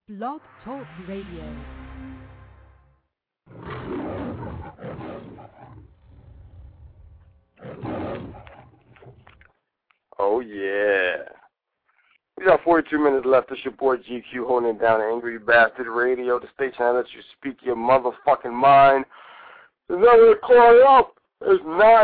Blog Talk Radio. Oh, yeah. We got 42 minutes left. It's your boy GQ holding it down, Angry Bastard Radio, the station that lets you speak your motherfucking mind. The number to call up is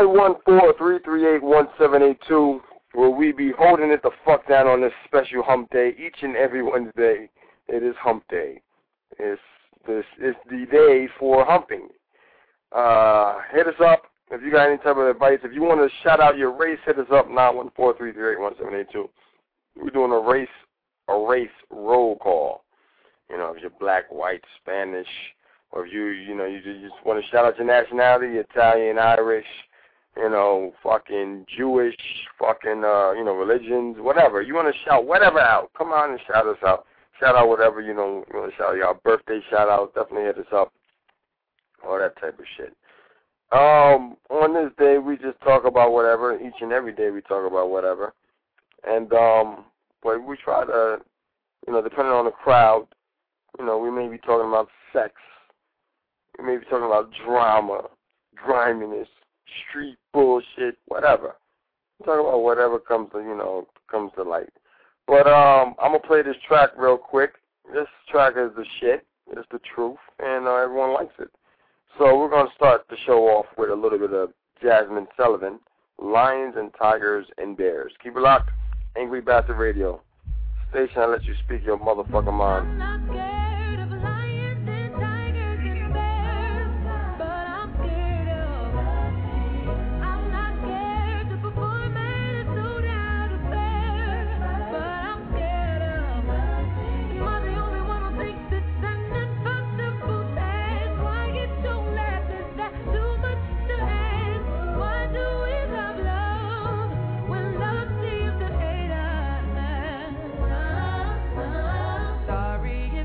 914-338-1782, where we be holding it the fuck down on this special hump day each and every Wednesday. It is hump day. It's the day for humping. Hit us up if you got any type of advice. If you want to shout out your race, hit us up, 914-338-1782. We're doing a race roll call. You know, if you're black, white, Spanish, or if you just want to shout out your nationality, Italian, Irish, fucking Jewish, fucking, religions, whatever. You want to shout whatever out. Come on and shout us out. Shout out whatever, you want to shout out. Your birthday shout out. Definitely hit us up. All that type of shit. On this day, we just talk about whatever. Each and every day we talk about whatever. And, but we try to, depending on the crowd, we may be talking about sex. We may be talking about drama, griminess, street bullshit, whatever. We talk about whatever comes to light. But, I'm going to play this track real quick. This track is the shit. It's the truth. And everyone likes it. So we're going to start the show off with a little bit of Jazmine Sullivan, Lions and Tigers and Bears. Keep it locked. Angry Bastard Radio. Station that lets you speak your motherfucking mind. I'm not scared of lions and tigers and bears, but I'm scared of. I'm not scared to perform at a sold-out affair, but I'm scared of. Am I the only one who thinks it's an impossible task? Why get so left? Is that too much to ask? Why do we love love when love seems to hate us? Sorry.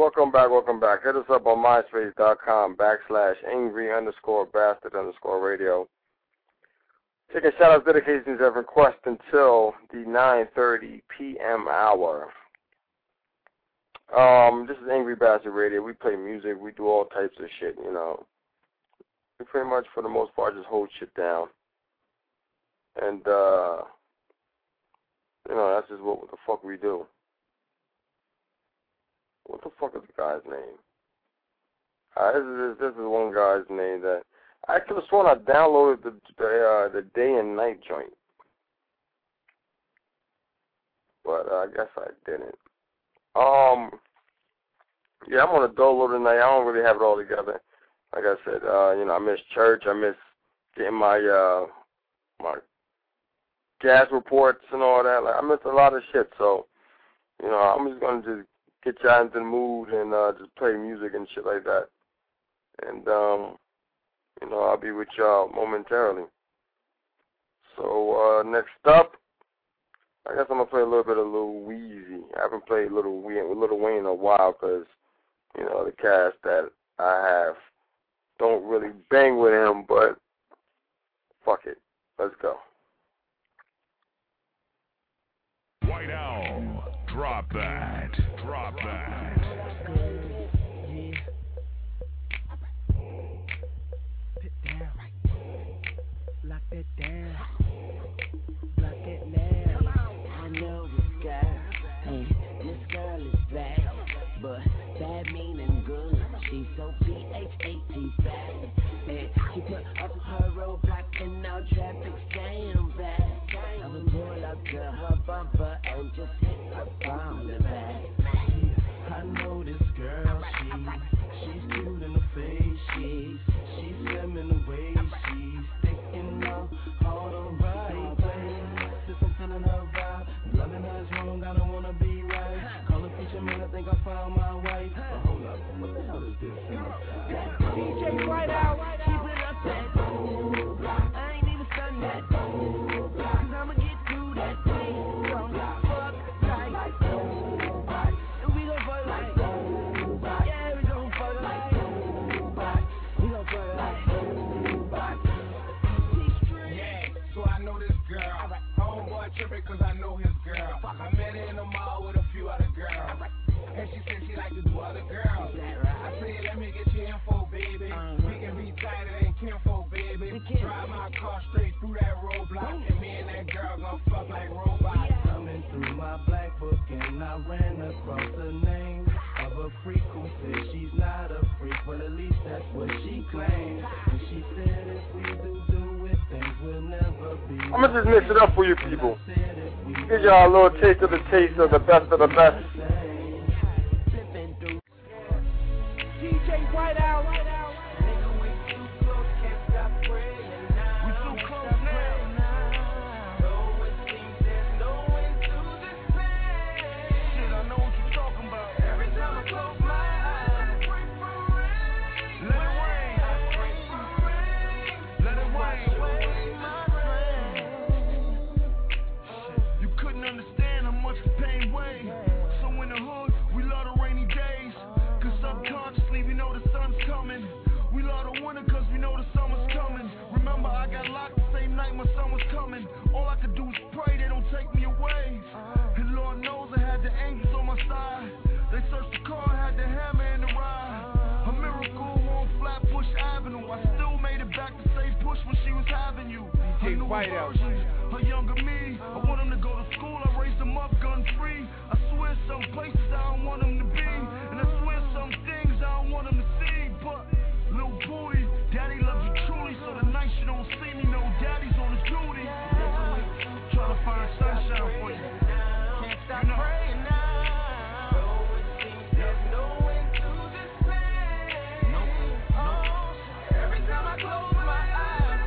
welcome back. Hit us up on myspace.com/angry_bastard_radio. Taking shout-outs, dedications, and requests until the 9:30 p.m. hour. This is Angry Bastard Radio. We play music. We do all types of shit, you know. We pretty much, for the most part, just hold shit down. And, you know, that's just what the fuck we do. What the fuck is the guy's name? This is one guy's name that I could have sworn I downloaded the day and night joint, but I guess I didn't. Yeah, I'm on a dolo tonight. I don't really have it all together. Like I said, you know, I miss church. I miss getting my my gas reports and all that. Like, I miss a lot of shit. So, you know, I'm just gonna just get y'all into the mood and just play music and shit like that. And you know, I'll be with y'all momentarily. So next up, I guess I'm gonna play a little bit of Lil Weezy. I haven't played Lil Wayne in a while because, you know, the cast that I have don't really bang with him, but fuck it. Let's go. White Owl, drop that. Put down, lock that down, block it now. I know this girl, hey, this girl is bad, but bad meaning good. She's so PHAT bad, and she put up her roadblock and now traffic's jam bad. I would pull up to her bumper and just hit her from the back. I know this girl, she's cute in the face, she's slim in the way, she's sticking out all the right ways. Since I'm feeling her vibe, loving her is wrong, I don't wanna be right. Call a feature man, I think I found my wife. But hold up, what the hell is this? DJ White Out, keep it up that. I ain't even stunned that. Cause I'ma get through that thing. Don't fuck like, and we gon' fuck like, yeah, we gon' fuck like, we gon' fuck like. Yeah, so I know this girl. Homeboy trippin' cause I know his girl. I met her in the mall with a few other girls. And she said she like to do other girls. I said, let me get your info, baby. We can be tighter than kinfolk, baby. Drive my car straight through that roadblock, and me and that girl gon' fuck like robots. Coming through my black book and I ran across the name of a freak who said she's not a freak. Well, at least that's what she claimed. And she said if we do it, things will never be. I'm gonna just mix it up for you people. Give y'all a little taste of the best of the best. DJ White Out. We love the winter cause we know the summer's coming. Remember I got locked the same night my son was coming. All I could do was pray they don't take me away. And Lord knows I had the angels on my side. They searched the car, had the hammer in the ride. A miracle on Flatbush Avenue. I still made it back to say push when she was having you. A new version, a younger me. I want him to go to school, I raised him up gun free. I swear some places I don't want him to be. And I swear some things I don't want him to see. But little boy, daddy loves you truly. So the night you don't see me, no daddy's on his duty. Trying to find sunshine for you. Can't stop praying now. There's no end to this pain. Every time I close my eyes,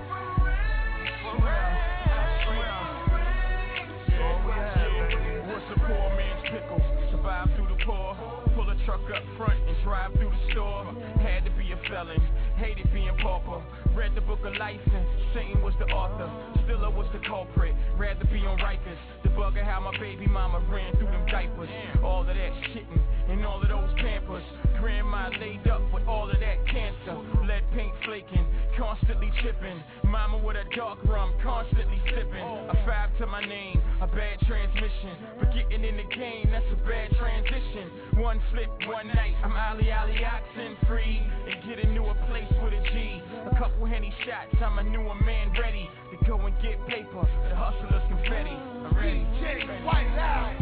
What's a poor man's pickle? Survive through the poor. Pull a truck up front and drive through the store. Had to be a felon, hated being pauper. Read the book of life and Satan was the author. Still I was the culprit, rather be on Rikers. The bugger how my baby mama ran through them diapers. All of that shitting and all of those pampers. Grandma laid up with all of that cancer. Lead paint flaking, constantly chipping. Mama with a dark rum, constantly sipping. A 5 to my name, a bad transmission. But getting in the game, that's a bad transition. One flip, one night, I'm Ali oxen free. And getting to a place with a G. A couple Henny shots, I'm a newer man ready to go and get paper. The hustler's confetti. I'm ready. DJ White House.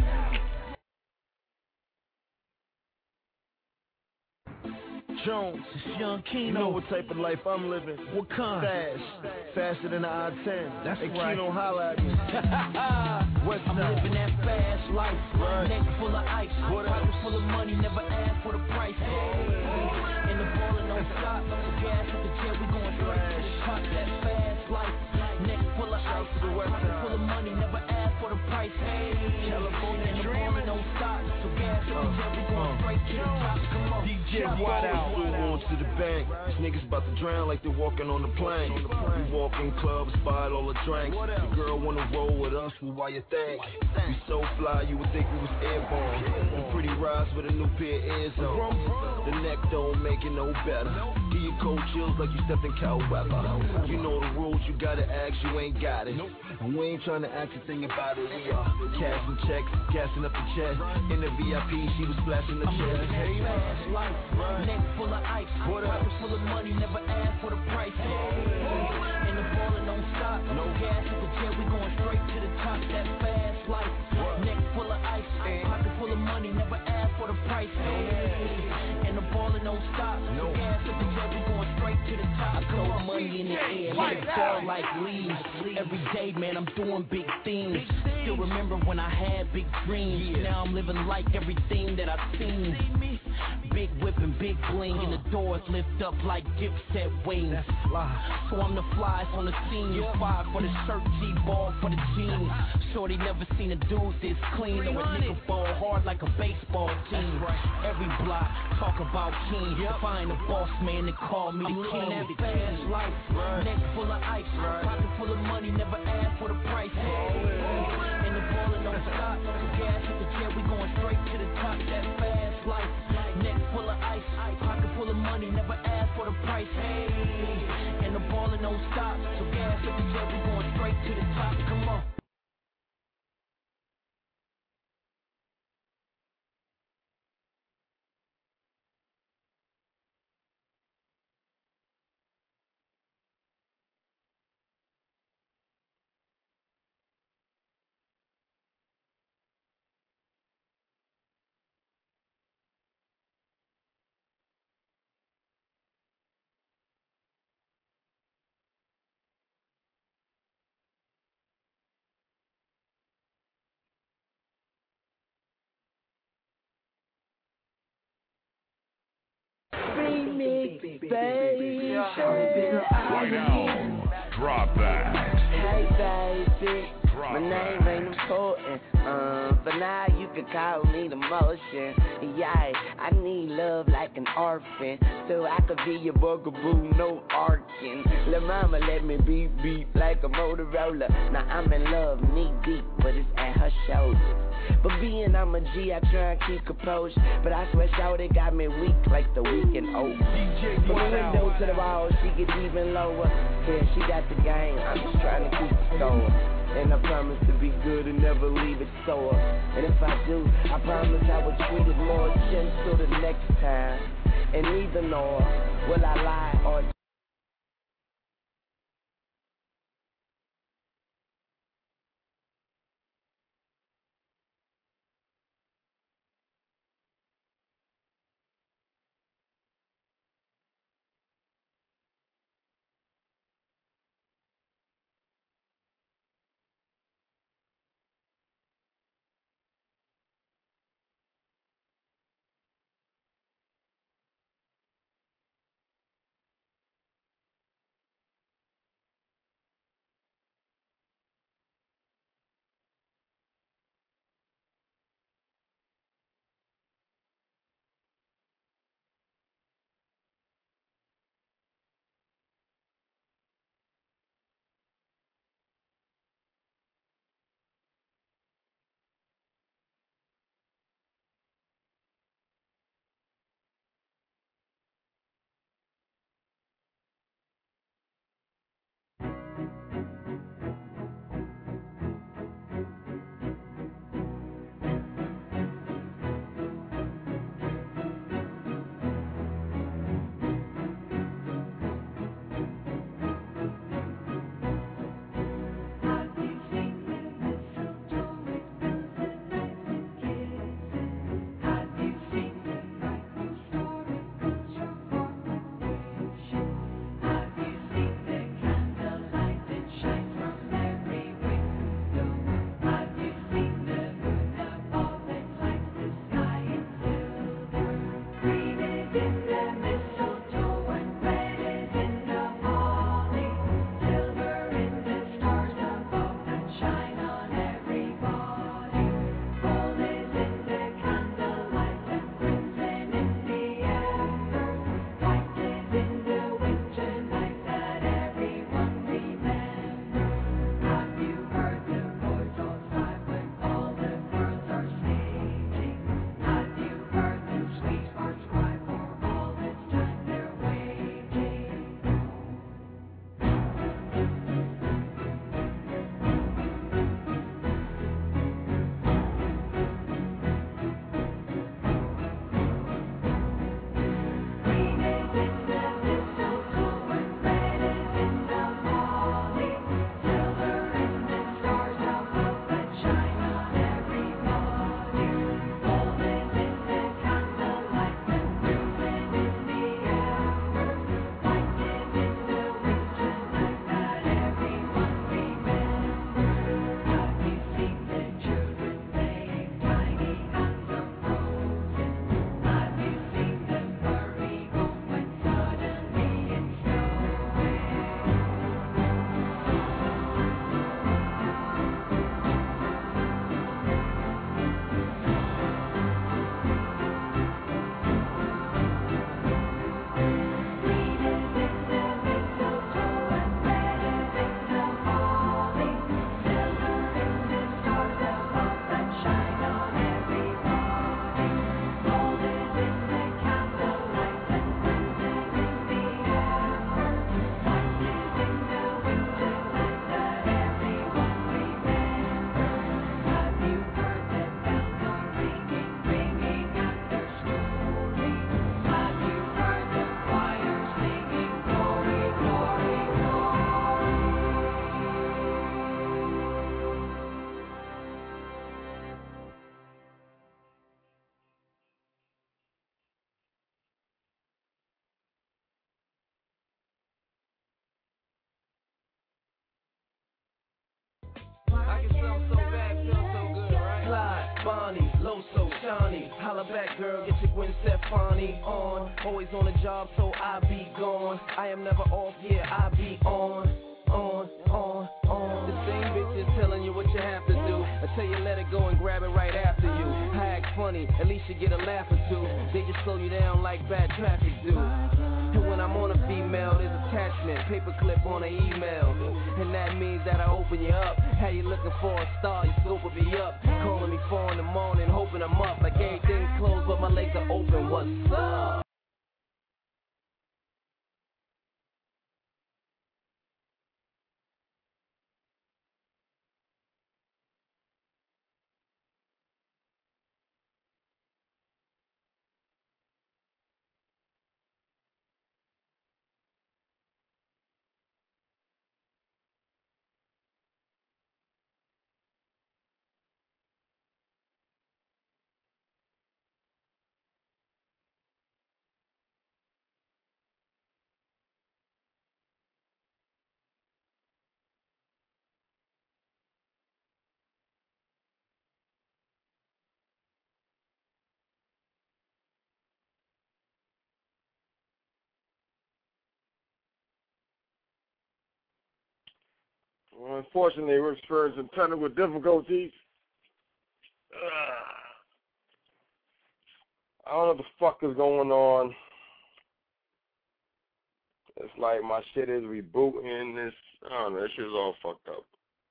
Jones, it's Young Kino. You know what type of life I'm living. What kind? Fast. Faster than the I-10. That's and right. Kino holla at me. I'm living that fast life. Right. Neck full of ice. Pockets full of money. Never ask for the price. And the ballin' don't stop. Gas at the jet. We going straight to the top. That fast life. Neck full of ice. Pockets full of money. Never ask for the price. California and the ballin' don't stop. So gas at the jet. We going straight to the top. Come on. DJ White out. Going to the bank. These niggas about to drown like they're walking on the plank. We walk in clubs, buy all the drinks. The girl wanna roll with us, well, why you think? We so fly, you would think we was airborne. We pretty rides with a new pair of ears on. The neck don't make it no better. Give you cold chills like you stepped in cold weather. You know the rules, you gotta ask, you ain't got it. And we ain't trying to ask a thing about it. We are cashing checks, gassing up the jet. In the VIP, she was splashing the check. Neck full of ice, pockets full of money, never ask for the price. And the ballin' don't stop, no gas at the jet, we going straight to the top. That fast life, neck full of ice, pocket full of money, never ask for the price. And the ballin' don't stop, no gas at the jet, we going straight to the top. Throw money in the air, let it fall like leaves. Every day, man, I'm doing big things. Still remember when I had big dreams. Now I'm living like everything that I've seen. Big whip and big bling, and the doors lift up like Dipset wings. So I'm the flies on the scene. You five for the shirt, G-ball for the jeans. Shorty never seen a dude this clean, or a nigga ball hard like a baseball team. Every block talk about king. If I ain't a boss man, they call me the king. That fast life, neck full of ice, pocket full of money, never ask for the price. And the ballin' don't stop, gas at the jet, we going straight to the top. That fast life, neck full of ice, pocket full of money, never ask for the price. And the ballin' don't stop, so gas at the jet, we going straight to the top. Come on. Right now, drop that. Hey baby, Drop my name that. ain't important, but now you can call me the motion. Yeah, I need love like an orphan, so I could be your bugaboo, no arcing. La mama let me beep like a Motorola. Now I'm in love, knee deep, but it's at her shoulders. But being I'm a G, I try and keep composed, but I swear shawty got me weak like the weekend over. From the window to the wall, she gets even lower. Yeah, she got the game, I'm just trying to keep the score. And I promise to be good and never leave it sore. And if I do, I promise I will treat it more gentle the next time. And neither nor will I lie or Holla back, girl, get your Gwen Stefani on. Always on the job, so I be gone. I am never off, yeah, I be on. The same bitch is telling you what you have to do. I tell you let it go and grab it right after you. I act funny, at least you get a laugh or two. They just slow you down like bad traffic do. And when I'm on a female, there's attachment, paperclip on an email. And that means that I open you up. How you looking for a star, your scope will be up. Calling me 4 in the morning, hoping I'm up. Like everything's closed but my legs are open, what's up? Well, unfortunately, we're experiencing technical difficulties. I don't know what the fuck is going on. It's like my shit is rebooting this. I don't know, this shit is all fucked up.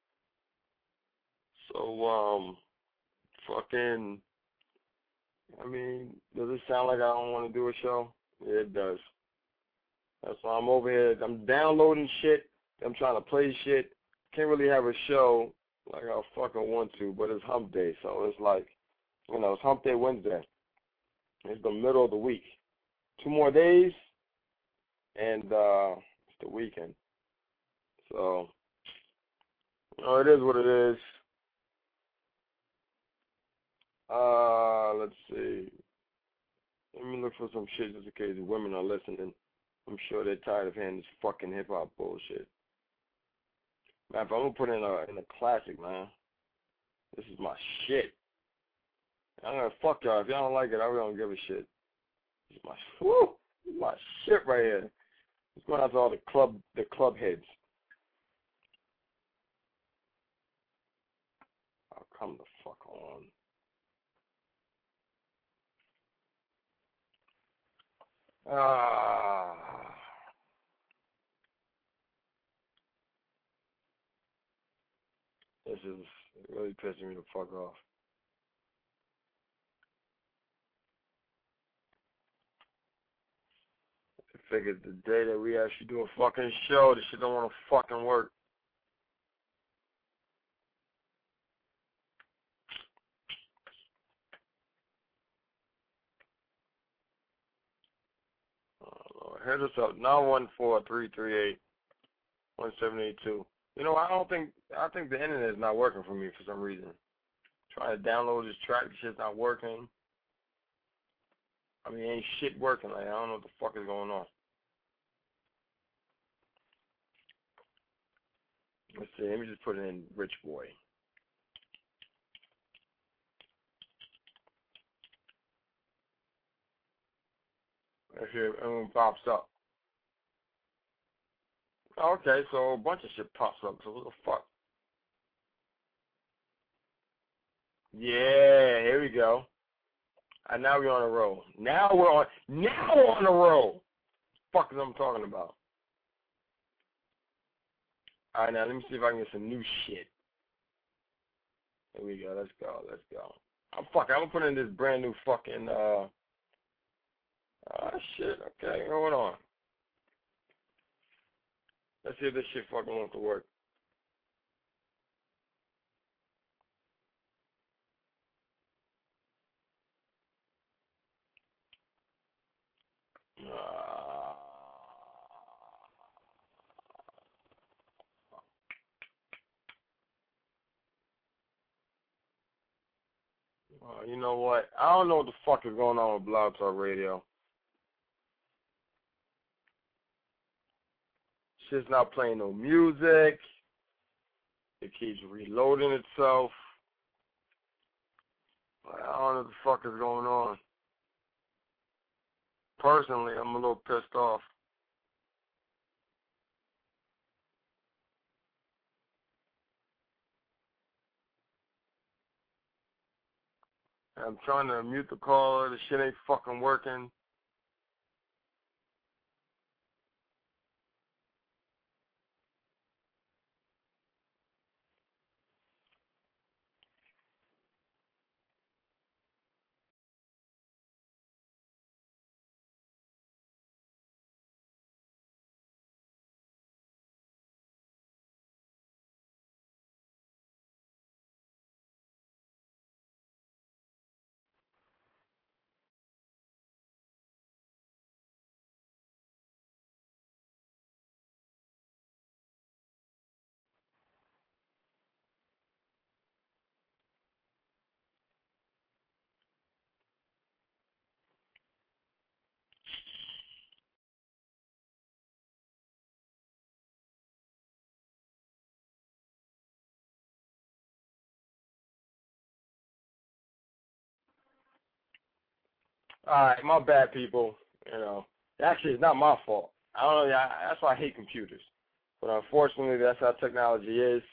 So, fucking, I mean, does it sound like I don't want to do a show? Yeah, it does. That's why I'm over here. I'm downloading shit. I'm trying to play shit. Can't really have a show like I fucking want to, but it's hump day, so it's like, you know, it's hump day Wednesday. It's the middle of the week. 2 more days, and it's the weekend. So, you know, it is what it is. Let's see. Let me look for some shit just in case the women are listening. I'm sure they're tired of hearing this fucking hip-hop bullshit. Man, if I'm going to put in a classic, man. This is my shit. I'm going to fuck y'all. If y'all don't like it, I really don't give a shit. This is my shit right here. It's going out to all the club heads. I'll come the fuck on. This is really pissing me the fuck off. I figured the day that we actually do a fucking show, this shit don't want to fucking work. Hit us up, 914-338-1782. You know, I think the internet is not working for me for some reason. Trying to download this track, this shit's not working. I mean, ain't shit working. Like, I don't know what the fuck is going on. Let's see, let me just put it in Rich Boy. Let's see if everyone pops up. Okay, so a bunch of shit pops up. So what the fuck? Yeah, here we go. And now we're on a roll. Now we're on a roll. Fuck is I'm talking about. All right, now let me see if I can get some new shit. Here we go. Let's go. I'm gonna put in this brand new fucking shit. Okay, hold on. Let's see if this shit fucking wants to work. You know what? I don't know what the fuck is going on with Blog Talk Radio. Shit's not playing no music. It keeps reloading itself. I don't know what the fuck is going on. Personally, I'm a little pissed off. I'm trying to mute the caller. The shit ain't fucking working. Alright, my bad, people. You know, actually, it's not my fault. I don't know. That's why I hate computers. But unfortunately, that's how technology is.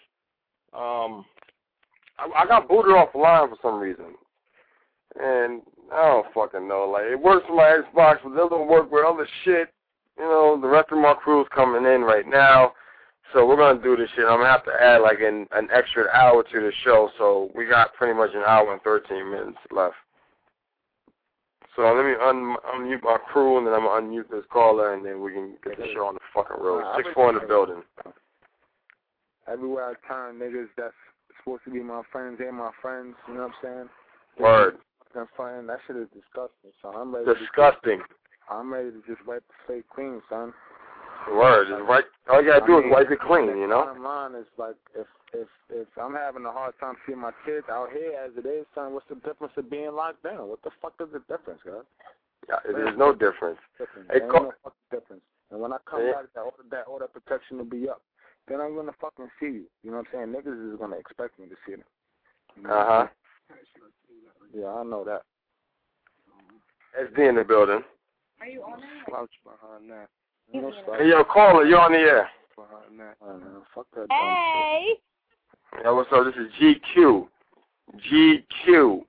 I got booted off the line for some reason. And I don't fucking know. Like, it works for my Xbox, but it doesn't work with other shit. You know, the rest of my crew's coming in right now. So we're going to do this shit. I'm going to have to add, like, an extra hour to the show. So we got pretty much an hour and 13 minutes left. So let me unmute my crew, and then I'm going to unmute this caller, and then we can get the show on the fucking road. 6-4 in the building. Everywhere I turn, niggas that's supposed to be my friends, they're my friends, you know what I'm saying? Word. Fine. That shit is disgusting, so I'm ready Disgusting. I'm ready to just wipe the slate clean, son. Word. Right. All you got to do is wipe it clean, you know? Bottom line is, like, if I'm having a hard time seeing my kids out here as it is, son, what's the difference of being locked down? What the fuck is the difference, guys? Yeah, there's no difference. There's no fucking difference. And when I come back, that order protection will be up. Then I'm going to fucking see you. You know what I'm saying? Niggas is going to expect me to see them. You know Uh-huh. Yeah, I know that. SD in the building. Are you on it? Slouch behind that. No Hey, yo, caller, you're on the air. Behind that. Fuck that Hey! Yo, what's up? This is GQ. GQ.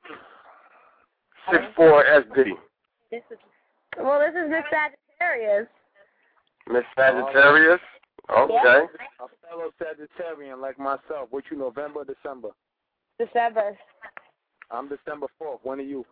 64SD. This is Miss Sagittarius. Miss Sagittarius? Okay. Yeah. A fellow Sagittarian like myself. What you, November or December? December. I'm December 4th. When are you?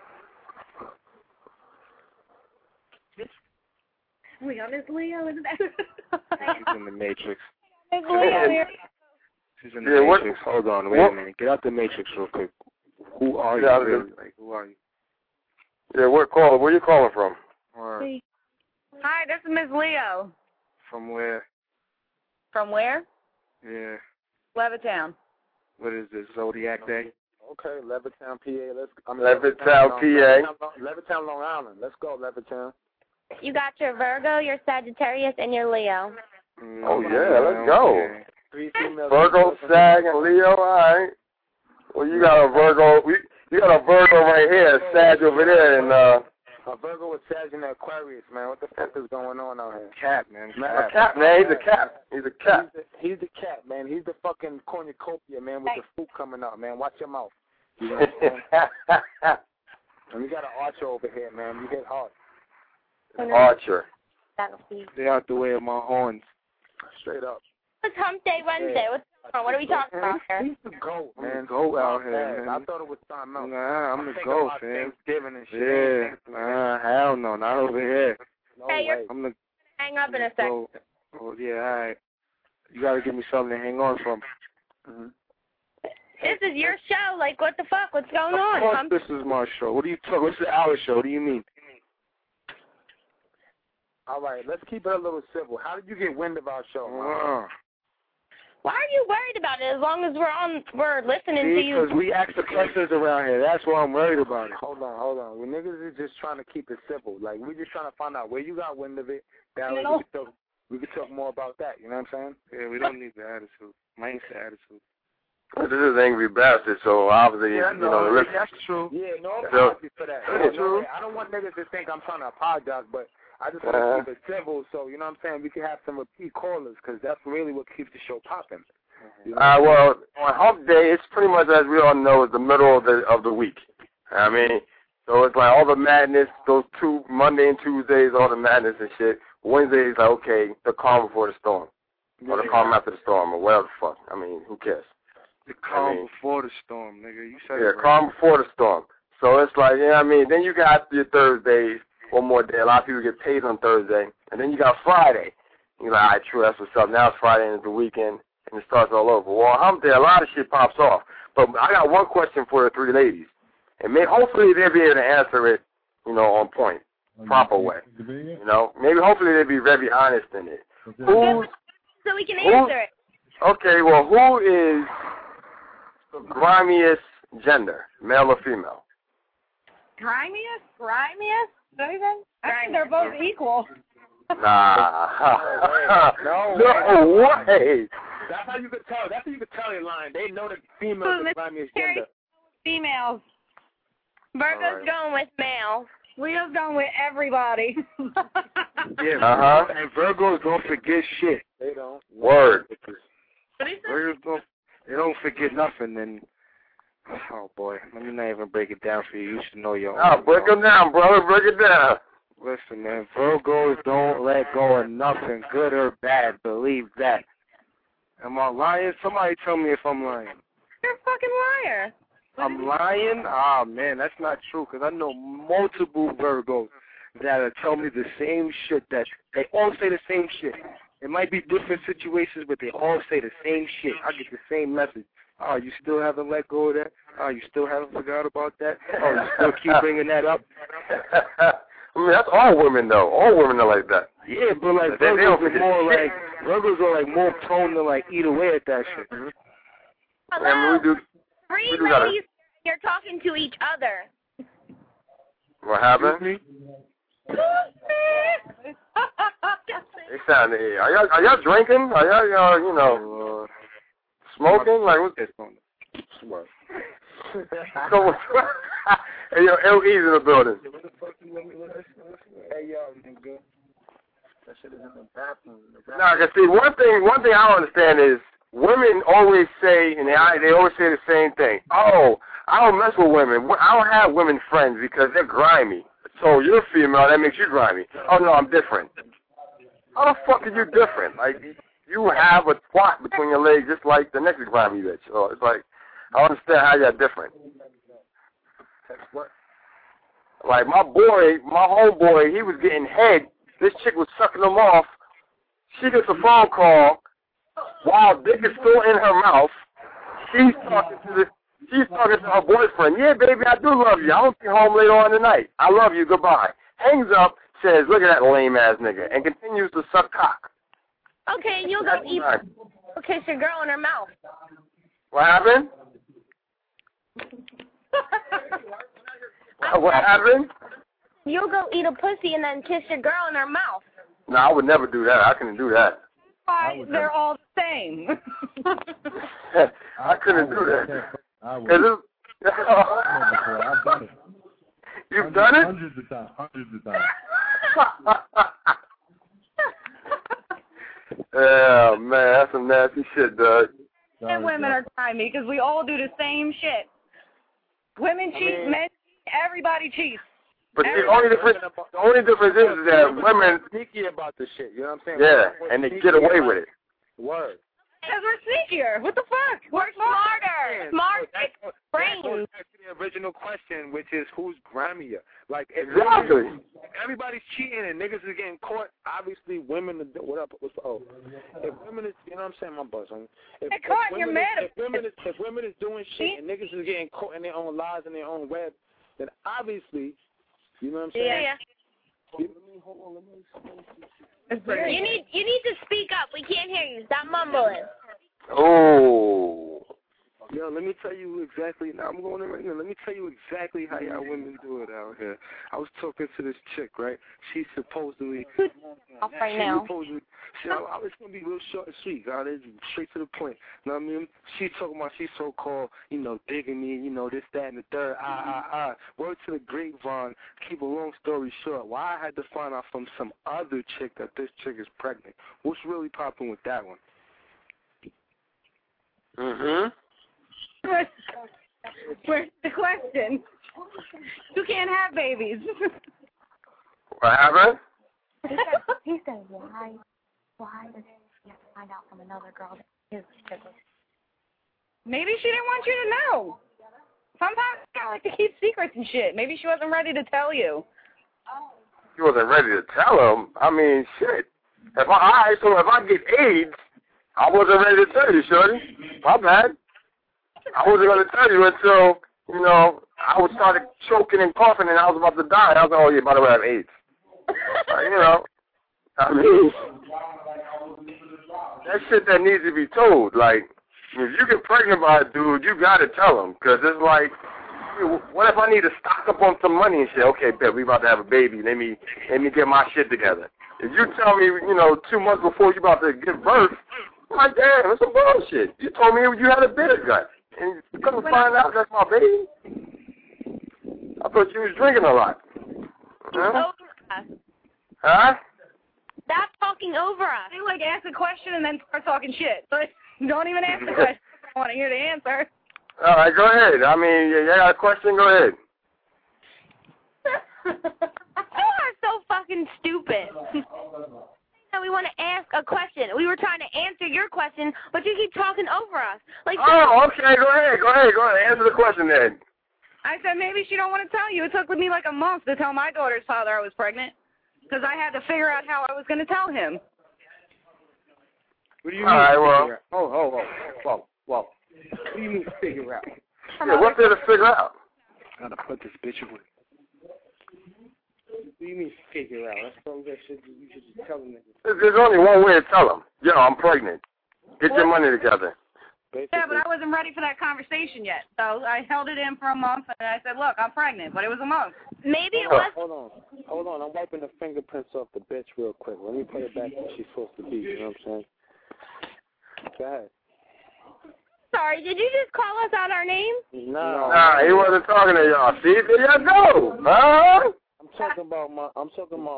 We on this Leo, isn't that? She's in the Matrix. It's Leo here. She's in the Matrix. Hold on, wait a minute. Get out the Matrix real quick. Who are you? Really? Like, who are you? Yeah, where you calling from? Hi, this is Miss Leo. From where? From where? Yeah. Levittown. What is this, Zodiac Day? Okay, Levittown, PA. Levittown, PA. Levittown, Long Island. Let's go, Levittown. You got your Virgo, your Sagittarius, and your Leo. Oh, yeah, let's go. Okay. 3 females. Virgo, Sag, and Leo, all right. Well, you got a Virgo. You got a Virgo right here, Sag over there, and a Virgo with Sag and Aquarius, man. What the fuck is going on out here? Cat, man. A cat, man. He's a cat. He's a cat. He's the cat, man. He's the fucking cornucopia, man, with the fruit coming out, man. Watch your mouth. You know what I'm saying? And we got an archer over here, man. You hit hard. An archer. Stay out the way of my horns. Straight up. It's Hump Day Wednesday. What's going on? What are we talking about here? He's the GOAT, man. GOAT out here, man. I thought it was something else. Nah, I'm the GOAT, man. Thanksgiving and shit. Yeah. Hell no, not over here. No hey, you're I'm the hang up in a second. Oh, yeah, all right. You got to give me something to hang on from. Mm-hmm. This is your show. Like, what the fuck? What's going on? Of course this is my show. What are you talking? What's our show? What do you mean? All right, let's keep it a little civil. How did you get wind of our show, man? Why are you worried about it? As long as we're listening to you. Because we ask the questions around here. That's why I'm worried about it. Hold on. We niggas is just trying to keep it simple. Like, we just trying to find out where you got wind of it. That way we can talk more about that. You know what I'm saying? Yeah, we don't need the attitude. Mine's the attitude. This is Angry Bastard, so obviously, Yeah, you know, the that's true. Yeah, no So- apology for that. Yeah, true. I don't want niggas to think I'm trying to apologize, but I just want to keep it civil, so, you know what I'm saying, we can have some repeat callers, because that's really what keeps the show popping. You know? Well, on Hump Day, it's pretty much, as we all know, is the middle of the week. I mean, so it's like all the madness, those two, Monday and Tuesdays, all the madness and shit. Wednesday is like, okay, the calm before the storm. Or the calm after the storm, or whatever the fuck. I mean, who cares? The calm before the storm, nigga. You said Yeah, it right. calm before the storm. So it's like, you know what I mean? Then you got your Thursdays, one more day. A lot of people get paid on Thursday. And then you got Friday. You're like, all right, true, that's what's up. Now it's Friday and it's the weekend, and it starts all over. Well, on Hump Day, a lot of shit pops off. But I got one question for the three ladies. And hopefully they'll be able to answer it, you know, on point, proper way. You know, maybe hopefully they'll be very honest in it. So we can answer it. Okay, well, who is the grimiest gender, male or female? Grimiest? Anything? I think they're both equal. Nah. No way. That's how you could tell. That's how you could tell your line. They know the female is the grimiest gender. Females. Virgo's going with males. Leo's going with everybody. Yeah, and Virgos don't forget shit. They don't. Word. Virgos they don't forget nothing. And oh boy, let me not even break it down for you. You should know your. Break it down, brother. Break it down. Listen, man, Virgos don't let go of nothing, good or bad. Believe that. Am I lying? Somebody tell me if I'm lying. You're a fucking liar. I'm lying? Ah, man, that's not true, because I know multiple Virgos that tell me the same shit, that they all say the same shit. It might be different situations, but they all say the same shit. I get the same message. Oh, you still haven't let go of that? Oh, you still haven't forgot about that? Oh, you still keep bringing that up? I mean, that's all women, though. All women are like that. Yeah, but like Virgos are more like, Virgos are like more prone to like eat away at that shit. Hello? I mean, Three ladies, you're talking to each other. What happened? They sound. Are y'all drinking? Are y'all you know, smoking? Like what? So, hey, yo, LE's in the building. Hey, yo, nigga. That shit is in the bathroom. Nah, cause see, one thing I don't understand is women always say, and they always say the same thing. Oh, I don't mess with women. I don't have women friends because they're grimy. So you're female, that makes you grimy. Oh no, I'm different. How the fuck are you different? Like, you have a twat between your legs just like the next grimy bitch. So it's like, I don't understand how you're different. Like my homeboy, he was getting head. This chick was sucking him off. She gets a phone call while dick is still in her mouth. She's talking to her boyfriend. Yeah, baby, I do love you. I'll be home later on tonight. I love you. Goodbye. Hangs up, says, look at that lame ass nigga, and continues to suck cock. Okay, you'll go kiss your girl in her mouth. What happened? What happened? You'll go eat a pussy and then kiss your girl in her mouth. No, I would never do that. I couldn't do that. Why? They're all the same. I couldn't do that. I would. I've done it. You've done it? Hundreds of times. Yeah, man, that's some nasty shit, Doug. And women are grimy because we all do the same shit. Women cheat, men cheat, everybody cheats. But the only difference is that women sneaky about this shit. You know what I'm saying? Yeah, and they get away with it. Word. Because we're sneakier. What the fuck? We're smarter. Smart brains. That goes back to the original question, which is who's grimier? Like, if everybody's cheating and niggas is getting caught, obviously women are, if women is, you know what I'm saying, my buzz. If women is doing shit and niggas is getting caught in their own lies and their own web, then obviously, you know what I'm saying? Yeah. You need to speak up. We can't hear you. Stop mumbling. Oh. Yo, let me tell you exactly. Now I'm going in right now. Let me tell you exactly how y'all women do it out here. I was talking to this chick, right? She's supposedly. Off right now. It's gonna be real short and sweet, God. It's straight to the point. You know what I mean? She's talking about she's so-called, digging me, this, that, and the third. Word to the grapevine. Keep a long story short. Why I had to find out from some other chick that this chick is pregnant. What's really popping with that one? Where's the question? You can't have babies. What happened? He said, why does he have to find out from another girl that his chick was? Maybe she didn't want you to know. Sometimes I like to keep secrets and shit. Maybe she wasn't ready to tell you. She wasn't ready to tell him. I mean, shit. If I get AIDS, I wasn't ready to tell you, shorty. My bad. I wasn't going to tell you until, I was started choking and coughing and I was about to die. I was like, oh, yeah, by the way, I have AIDS. I mean, that shit that needs to be told. Like, if you get pregnant by a dude, you got to tell him. Because it's like, what if I need to stock up on some money and shit? Okay, bet, we about to have a baby. Let me get my shit together. If you tell me, 2 months before you about to give birth, I'm like, damn, that's some bullshit. You told me you had a bitter gut. And you couldn't find out that's my baby? I thought you was drinking a lot. Huh? Huh? Stop talking over us. They ask a question and then start talking shit. But don't even ask the question. I want to hear the answer. All right, go ahead. I mean, you got a question? Go ahead. You are so fucking stupid. We want to ask a question. We were trying to answer your question, but you keep talking over us. Okay, go ahead. Answer the question then. I said maybe she don't want to tell you. It took me like a month to tell my daughter's father I was pregnant because I had to figure out how I was going to tell him. What do you mean? All right, well. Whoa. What do you mean figure out? Yeah, what's there to figure out? Gotta put this bitch away. What do you mean figure out? That's something that you should just tell them. There's only one way to tell them. Yo, I'm pregnant. Get your money together. Yeah, but I wasn't ready for that conversation yet. So I held it in for a month, and I said, look, I'm pregnant, but it was a month. Maybe it was... Hold on. I'm wiping the fingerprints off the bitch real quick. Let me put it back where she's supposed to be. You know what I'm saying? Go ahead. Sorry, did you just call us out our name? No. Nah, he wasn't talking to y'all. See, there y'all go. Huh? I'm talking about my Now,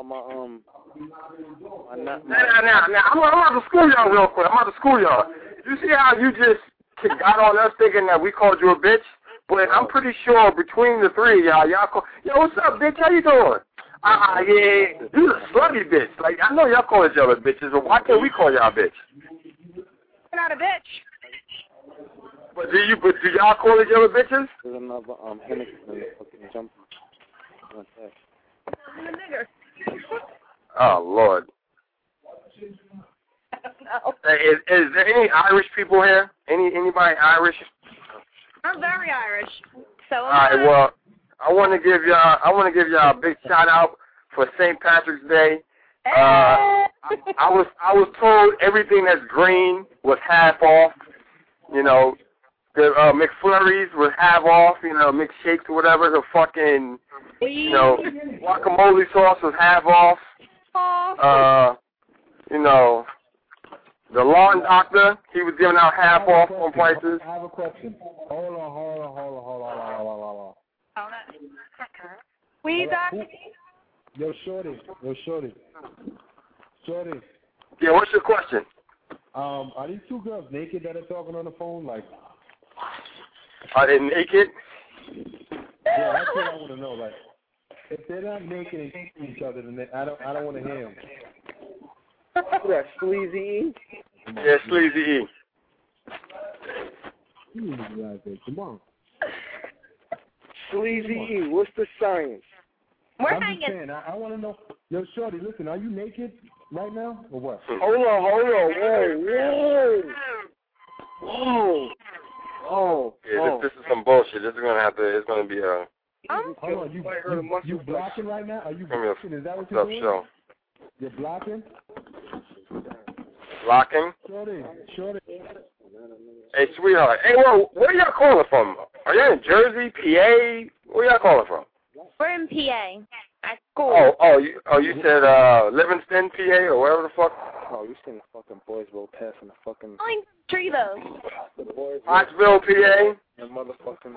I'm about to school y'all real quick. You see how you just got on us thinking that we called you a bitch? But I'm pretty sure between the three of y'all call, yo, what's up, bitch? How you doing? Yeah, you a slutty bitch. Like, I know y'all call each other bitches, but why can't we call y'all bitch? You're not a bitch. But do y'all call each other bitches? There's another Hennessy fucking jump. Okay. I'm a nigger. Oh, Lord. No. Is there any Irish people here? Anybody Irish? I'm very Irish. So all right, well, I want to give y'all a big shout out for St. Patrick's Day. I was told everything that's green was half off. The McFlurries was half off. McShakes or whatever. The fucking guacamole sauce was half off. The lawn doctor, he was giving out half off on prices. I have a question. Hold on. Weed doctor? Yo, Shorty. Yeah, what's your question? Are these two girls naked that are talking on the phone? Like, are they naked? Yeah, that's what I want to know. Like, if they're not naked and kissing each other, then I don't want to hear them. That Sleazy E? Yeah, Sleazy E. Come on. Sleazy E, what's the science? We're hanging. I want to know. Yo, Shorty, listen, are you naked right now or what? Hold on. Whoa. Yeah, this is some bullshit. It's gonna be a. Hold on, you blocking right now? Are you blocking? Is that what you're doing? Show. You're blocking? Blocking? Shorty. Hey, sweetheart. Hey, well, where y'all calling from? Are y'all in Jersey, PA? Where y'all calling from? We're in PA at school. You said Livingston, PA, or wherever the fuck? Oh, you seen the fucking Boysville passing the fucking... Calling Trevose. Pottsville, PA? And motherfucking...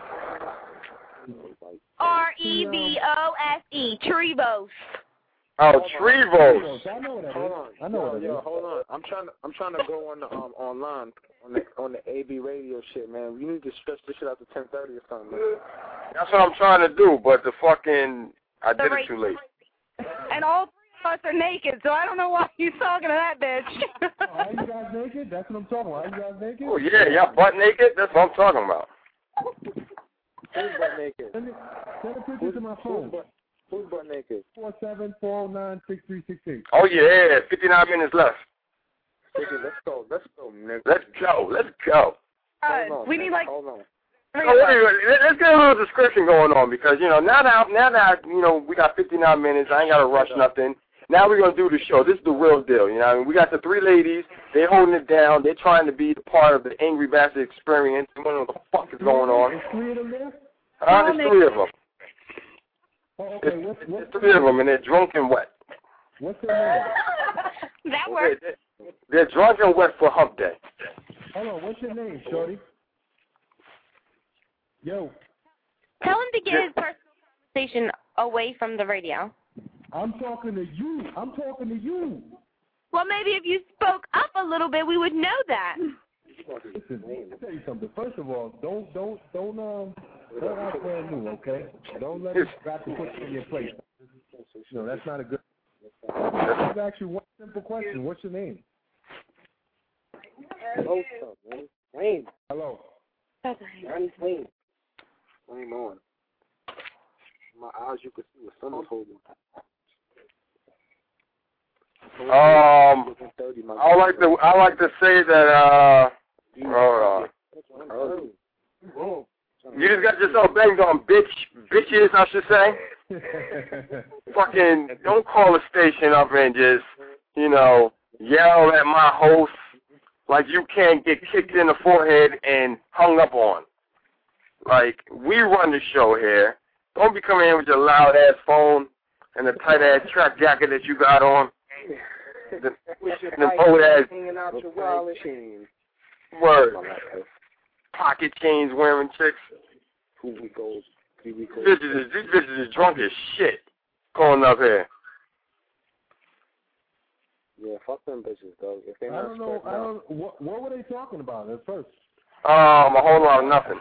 Trevose. Trevose. Oh, Trevose. I know what that is. Hold on. I know what that is. Hold on. I'm trying to go on the online on the AB radio shit, man. You need to stretch this shit out to 10:30 or something. That's what I'm trying to do, but I did it too late. And all three of us are naked, so I don't know why he's talking to that bitch. Are you guys naked? That's what I'm talking about. Are you guys naked? Oh, yeah, y'all butt naked? That's what I'm talking about. Who's butt naked? Send a picture to my phone. Who's butt naked? 474096368. Oh, yeah, 59 minutes left. Let's go, nigga. Let's go. We need like... Hold on. Let's get a little description going on because, now that we got 59 minutes, I ain't got to rush nothing. Now we're going to do the show. This is the real deal, we got the three ladies. They're holding it down. They're trying to be the part of the Angry Bastard experience. They want to know what the fuck is going on. There's three of them there? There's three of them. Oh, okay. There's three of them, and they're drunk and wet. What's their name? That works. They're drunk and wet for hump day. Hold on. What's your name, shorty? Yo. Tell him to get his personal conversation away from the radio. I'm talking to you. Well, maybe if you spoke up a little bit, we would know that. Listen, let me tell you something. First of all, don't act brand new, okay? Don't let it got to put you in your place. No, that's not a good. I'll ask you one simple question. What's your name? Hello, man. Wayne. Hello. Wayne. Wayne on. My eyes, you could see what someone's holding. I like to say that hold on. You just got yourself banged on, bitches, I should say. Fucking don't call a station up and just, yell at my host like you can't get kicked in the forehead and hung up on. Like, we run the show here. Don't be coming in with your loud-ass phone and the tight-ass track jacket that you got on. The old-ass word. Pocket chains wearing chicks. These bitches is drunk as shit calling up here. Yeah, fuck them bitches, though. If they I don't know. What were they talking about at first? A whole lot of nothing.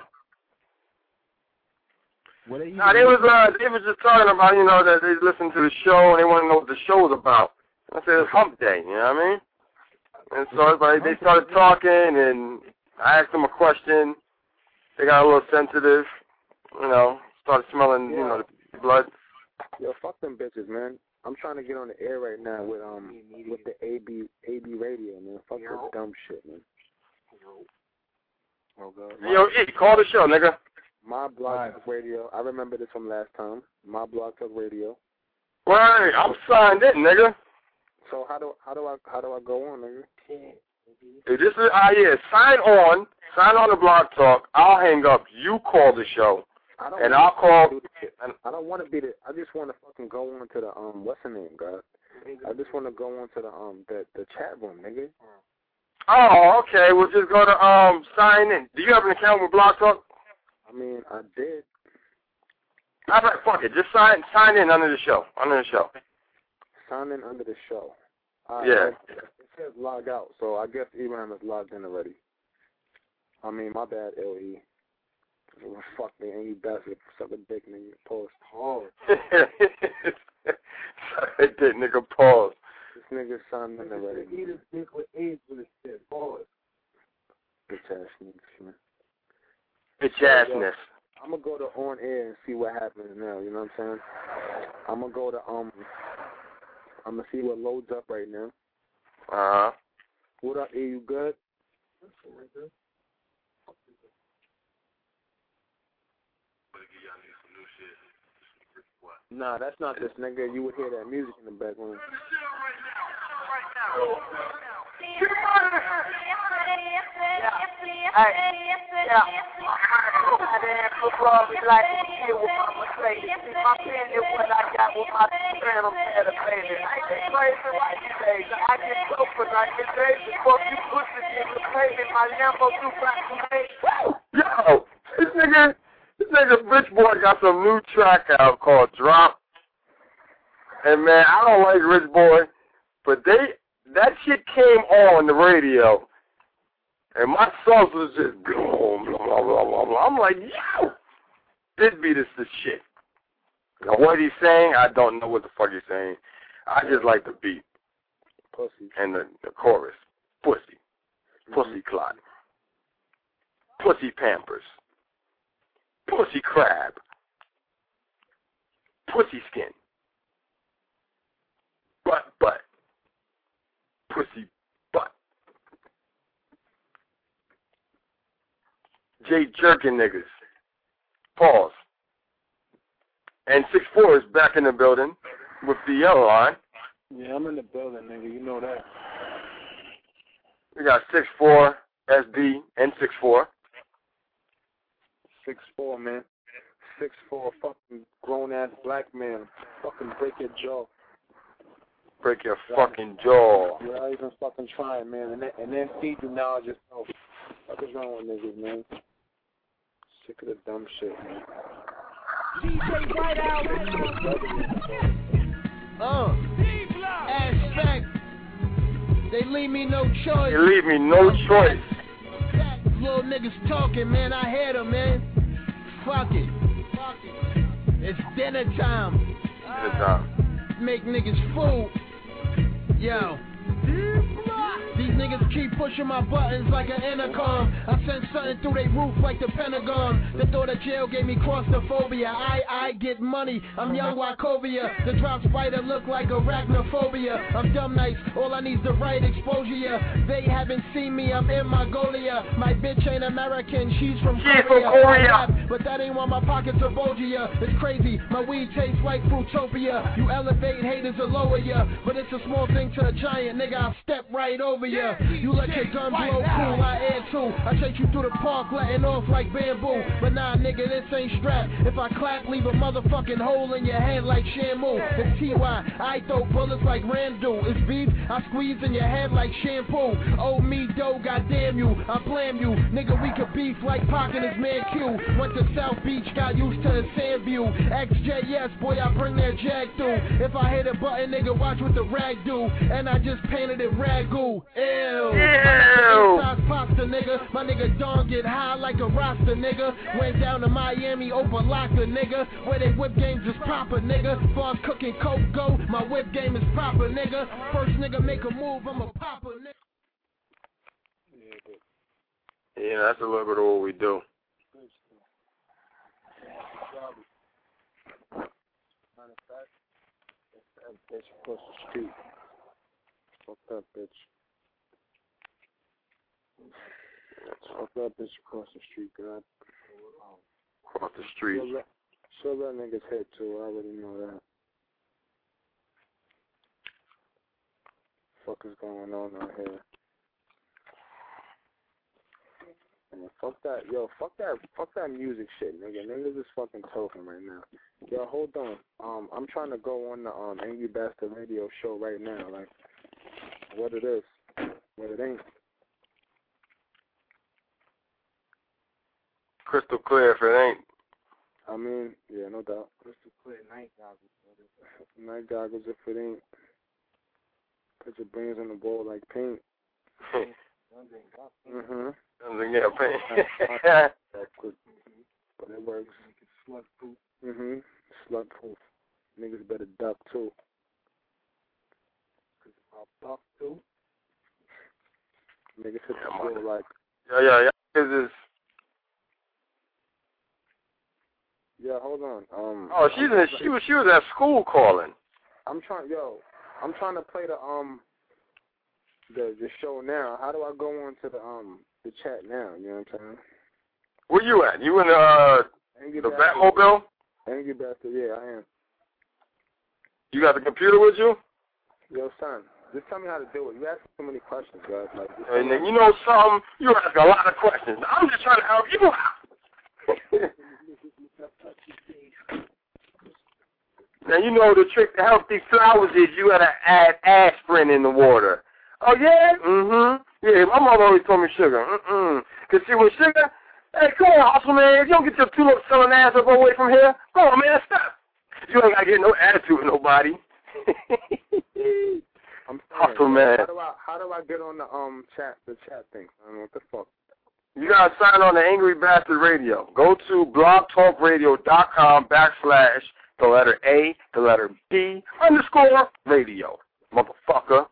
They was just talking about, that they listen to the show and they want to know what the show is about. I said, it's hump day, you know what I mean? And so they started talking and I asked them a question. They got a little sensitive, started smelling, the blood. Yo, fuck them bitches, man. I'm trying to get on the air right now with the AB radio, man. Fuck this dumb shit, man. Oh God. Yo, call the show, nigga. My Blog Talk Radio. I remember this from last time. My Blog Talk Radio. Right, I'm signed in, nigga. So how do I go on, nigga? This is sign on the Blog Talk. I'll hang up. You call the show. I'll call. I don't want to be I just want to fucking go on to the what's the name, God? I just want to go on to the chat room, nigga. Oh, okay. We'll just go to sign in. Do you have an account with Blog Talk? I mean, I did. I'm like, fuck it. Just sign in under the show. Sign in under the show. Yeah. It says log out, so I guess Ibrahim is logged in already. I mean, my bad, LE. Fuck me, ain't you bastard. Suck a dick, nigga. Pause. Suck a dick, nigga. Pause. This nigga signed in already. Eat his dick with AIDS with his shit. Pause. Bitch ass niggas, man. Bitch assness. I'm gonna go to on air and see what happens now. You know what I'm saying? I'm gonna go to I'm gonna see what loads up right now. What up, E? You good? Nah, that's not this nigga. You would hear that music in the background. Like hear what Mama say. My pen is what I got with my phantom at a baby. I get crazy like you say. I get sober like you say. Before you pussy in the baby, my Lambo too black to make. Yo, this nigga Rich Boy got some new track out called Drop. And man, I don't like Rich Boy, but that shit came on the radio. And my sauce was just blah, blah, blah, blah, blah. I'm like, yo, this beat is the shit. Now, what he's saying, I don't know what the fuck he's saying. I just like the beat. Pussy. And the chorus. Pussy. Pussy clot. Pussy pampers. Pussy crab. Pussy skin. Butt. Pussy butt. Jay jerking niggas. Pause. And 6'4" is back in the building with the yellow line. Yeah, I'm in the building, nigga. You know that. We got 6'4", SD, and 6'4". 6'4", man. 6'4", fucking grown-ass black man. Fucking break your jaw. Break your fucking jaw. You're not even fucking trying, man. And then feed you knowledge yourself. What is wrong with niggas, man? Sick of the dumb shit, man. DJ Whiteout. Aspect. They leave me no choice. They leave me no choice. Little niggas talking, man. I hear them, man. Fuck it. It's dinner time. Dinner time. Make niggas food. Yo. These niggas keep pushing my buttons like an intercom. I send something through they roof like the Pentagon. The thought of jail gave me claustrophobia. I get money. I'm young Wachovia. The drop spider look like arachnophobia. I'm dumb nice. All I need's the right exposure. Yeah. They haven't seen me. I'm in Mongolia. My bitch ain't American. She's from Korea. But that ain't why my pockets are bulgy. It's crazy. My weed tastes like Fruitopia. You elevate haters or lower ya. But it's a small thing to a giant. Nigga, I'll step right over ya. You let your gun blow cool, I air too. I chase you through the park, letting off like bamboo. But nah, nigga, this ain't strap. If I clap, leave a motherfucking hole in your head like Shamu. It's T.Y. I throw bullets like Randu. It's beef, I squeeze in your head like shampoo. Oh, me, dough, goddamn you. I blame you. Nigga, we could beef like Pac and his man Q. Went to South Beach, got used to the sand view. XJS, boy, I bring that jag through. If I hit a button, nigga, watch what the rag do. And I just painted it ragu. Ew. Size pasta, nigga. My nigga Don get high like a Rasta, nigga. Went down to Miami, open locker, nigga. Where they whip games is proper, nigga. Far as cooking coke go, my whip game is proper, nigga. First nigga make a move, I'm a popper, nigga. Yeah, that's a little bit of what we do. Matter of fact, that bitch across the street. Fuck that bitch. Fuck that bitch across the street, God. Across the street. Show that nigga's head too. I already know that. Fuck is going on out here? Man, fuck that, yo, fuck that music shit, nigga. Niggas is fucking talking right now. Yo, hold on. I'm trying to go on the Angry Bastard radio show right now. Like, what it is, what it ain't. Crystal clear if it ain't. I mean, yeah, no doubt. Crystal clear night goggles. Night goggles if it ain't. Put your brains on the bowl like paint. Something get paint. But it works. Slug proof. Slug proof. Niggas better duck too. Cause if I buck too, niggas hit the floor like. Yeah. Cause it's. Yeah, hold on. Oh, she was at school calling. I'm trying to play the show now. How do I go on to the chat now? You know what I'm saying? Where you at? You in the Batmobile? Angry Bastard, yeah, I am. You got the computer with you? Yo, son, Just tell me how to do it. You ask so many questions, guys. Like, and then, you know something? You ask a lot of questions. I'm just trying to help you out. Now, you know the trick to healthy flowers is you gotta add aspirin in the water. Oh, yeah? Mm-hmm. Yeah, my mother always told me sugar. Because see, with sugar, hey, come on, hustle, man. If you don't get your tulip selling ass up away from here, come on, man, stop. You ain't got to get no attitude with nobody. I'm saying, hustle, man. How do I get on the chat thing? I don't know what the fuck. You got to sign on to Angry Bastard Radio. Go to blogtalkradio.com/ the letter A, the letter B, _radio. Motherfucker.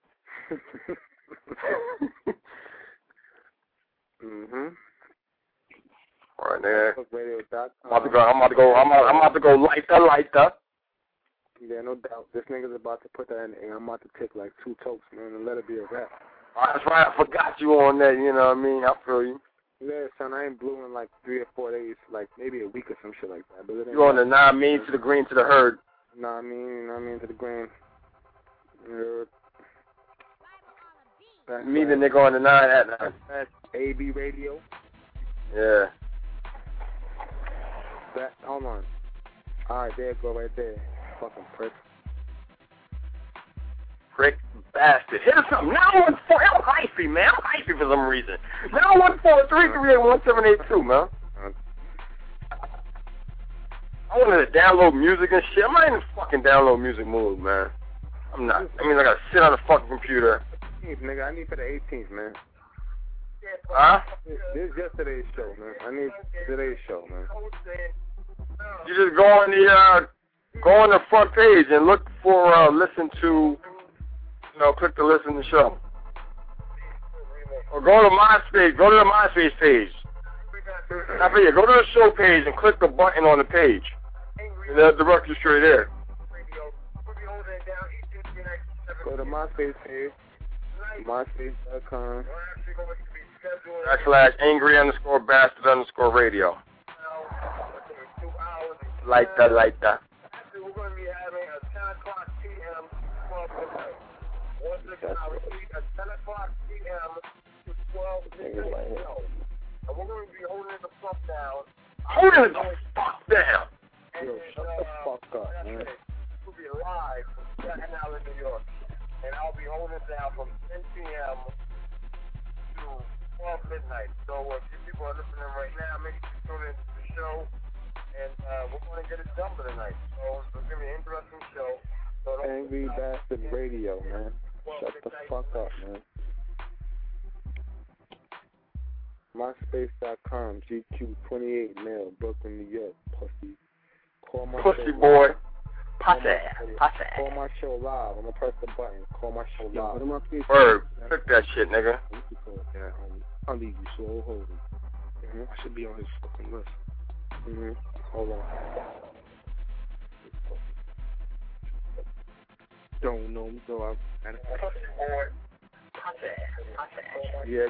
Right there. I'm about to go lighter. Yeah, no doubt. This nigga's about to put that in, and I'm about to take like 2 tokes, man, and let it be a wrap. That's right. I forgot you on that. You know what I mean? I feel you. Yeah, son, I ain't blue in like 3 or 4 days, like maybe a week or some shit like that. But you on the 9 mean to the green to the herd. Nah, I mean to the green. Me the nigga on the 9 at 9. That's AB Radio. Yeah. Hold on. All right, there it go right there. Fucking prick. Prick bastard. Hit us up. 914. I'm hypey, man. I'm hypey for some reason. 914-338-1782, man. I wanted to download music and shit. I'm not in the fucking download music mood, man. I'm not. I mean, I gotta sit on the fucking computer. Nigga, I need for the 18th, man. Huh? This is yesterday's show, man. I need today's show, man. You just go on the front page and look for listen to, click to listen to the show. Or go to MySpace. Go to the MySpace page. I forget. Go to the show page and click the button on the page. And that'll direct you straight there. Go to MySpace page. MySpace.com. /angry_bastard_radio. Lighter. We're going to be having a 10 o'clock p.m. Once again, I repeat, a 10 o'clock p.m. to 12 midnight show. And we're going to be holding the fuck down. Holding the fuck down? Yo, shut the fuck up, man. We'll be live from Staten Island, New York. And I'll be holding it down from 10 p.m. to 12 midnight. So if you people are listening right now, make sure you tune in to the show. And we're going to get it done for tonight. So it's going to be an interesting show. So Angry Bastard Radio, man. Shut the fuck up, man. MySpace.com, GQ28 Mail, Brooklyn, New York. Pussy. Call my Pussy show boy. Live. Call my show live. I'm going to press the button. Call my show live. Bird, click that shit, nigga. I'll leave you slow holding. I should be on his fucking list. Hold on. Don't know him, so I'm at it. Yeah,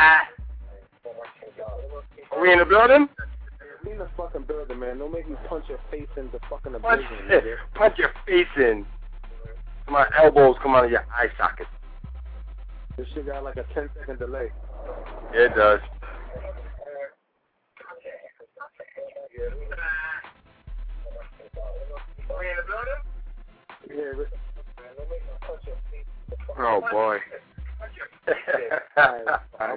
we in the building? We in the fucking building, man. Don't make me punch your face in the fucking Punch oblivion, your face in. My elbows come out of your eye socket. This shit got like a 10-second delay. Yeah, it does. Oh boy. I'm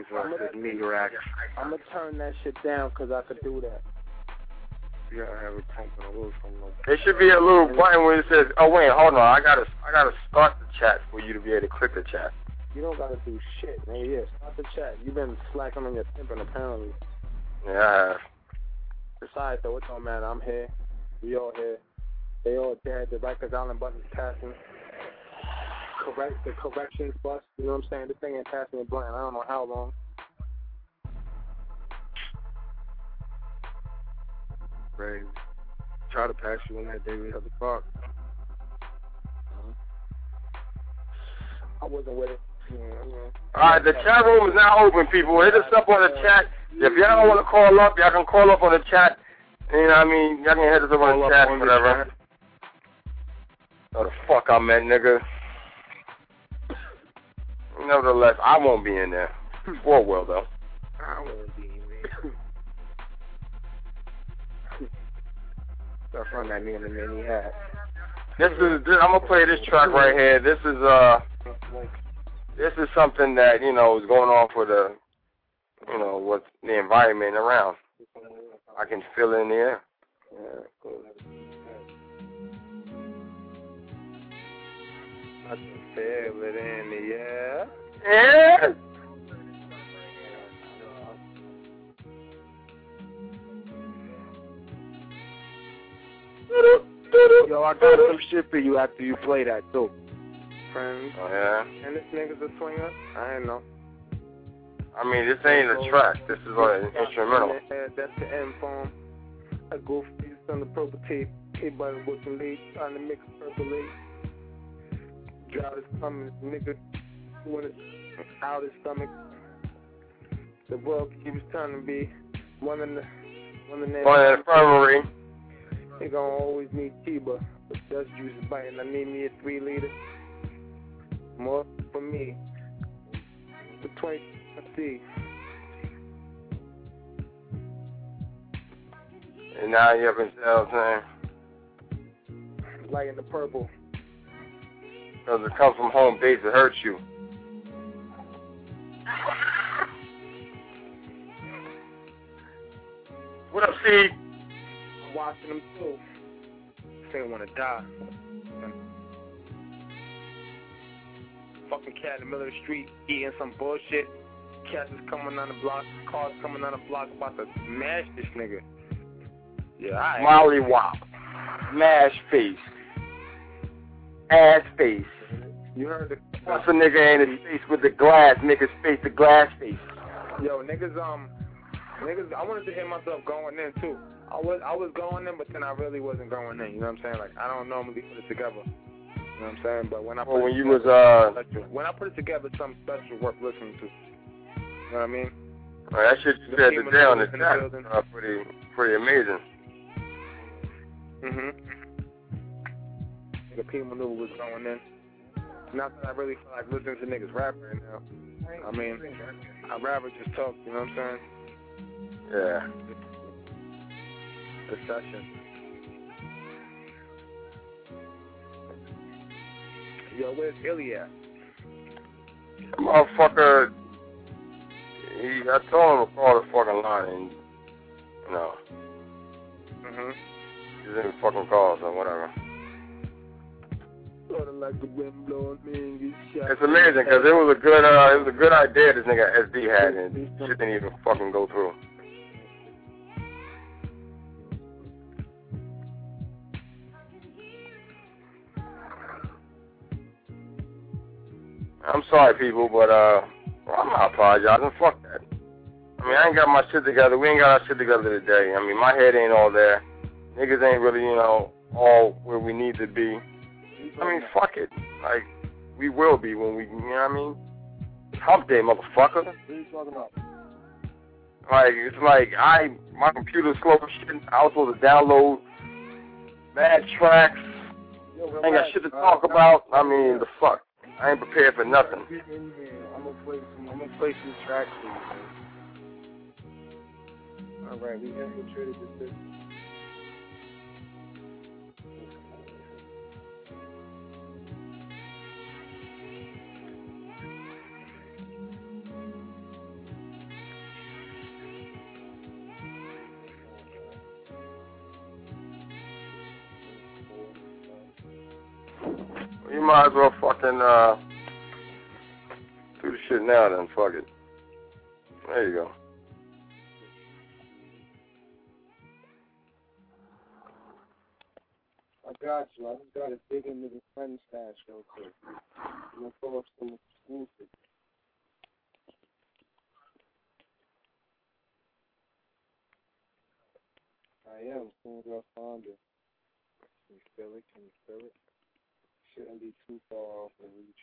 I'm gonna turn that shit down because I could do that. You gotta have it pumping a little something like that. There should be a little button where it says, "Oh wait, hold on, I gotta start the chat for you to be able to click the chat." You don't gotta do shit, man. Yeah, start the chat. You've been slacking on your pimping apparently. Yeah, I have. Besides, though, it don't matter. I'm here. We all here. They all dead. The Rikers Island button's passing. The corrections bus. You know what I'm saying? This thing ain't passing a blunt. I don't know how long. Crazy. Try to pass you on that day we have the park. I wasn't with it. Alright, the chat room is now open, people. Hit us up on the chat. If y'all don't want to call up, y'all can call up on the chat. You know what I mean? Y'all can hit us up on the chat, whatever. Oh, the fuck I meant, nigga. Nevertheless, I won't be in there. Well, though. I won't be in there. Stuff from that man and then he had. I'm gonna play this track right here. This is something that, you know, is going on for the, you know, what's the environment around. I can feel it in the air. Yeah, cool. I can feel it in the air. Yeah. Yo, I got some shit for you after you play that too. Friends. Oh, yeah? And this nigga's a swinger? I ain't know. I mean, this ain't a track. This is an instrumental. Yeah, that's the end form. I go feast on the purple tape. K-button with the late. Trying to mix purple late. Drought is coming. Nigga when it's out his stomach. The world keeps turning to be one in the infirmary. They gonna always need Tiba, but dust juice is biting. I need me a 3 liter. More for me. For 20, let's see. And now you have been saying. Light in the purple. Because it comes from home base, it hurts you. What up, C? I'm watching them too. They want to die. Fucking cat in the middle of the street eating some bullshit. Cats is coming on the block, cars coming on the block about to smash this nigga. Yeah, Molly Wop. Smash face. Ass face. You heard the... Once a nigga ain't his face with the glass, make his face the glass face. Yo, niggas, I wanted to hear myself going in too. I was going in, but then I really wasn't going in. You know what I'm saying? Like, I don't normally put it together. You know what I'm saying? But when I put when I put it together, something special worth listening to. You know what I mean? Well, that shit you said today on the chat, pretty amazing. The P maneuver was going in. Not that I really feel like listening to niggas rap right now. I mean, I'd rather just talk. You know what I'm saying? Yeah. The session. Yo, where's Illy at? Motherfucker, I told him to call the fucking line and, you know. He didn't fucking call, so whatever. It's amazing, because it was a good idea this nigga SD had, and shit didn't even fucking go through. I'm sorry, people, but I'm not apologizing. Fuck that. I mean, I ain't got my shit together. We ain't got our shit together today. I mean, my head ain't all there. Niggas ain't really, you know, all where we need to be. I mean, fuck it. Like, we will be when we, you know what I mean? Hump day, motherfucker. What are you talking about? Like, it's like my computer's slow as shit. I was supposed to download mad tracks. I ain't got shit to talk about. I mean, the fuck. I ain't prepared for nothing. I'm gonna play some tracks for you, man. Alright, we infiltrated the system. You might as well fucking do the shit now then, fuck it. There you go. I got you. I just gotta dig into the friend stash real quick. I'm gonna pull up some exclusives. I am. Cool Girl Fonda. Can you feel it? Can you feel it? Shouldn't be too far off the reach.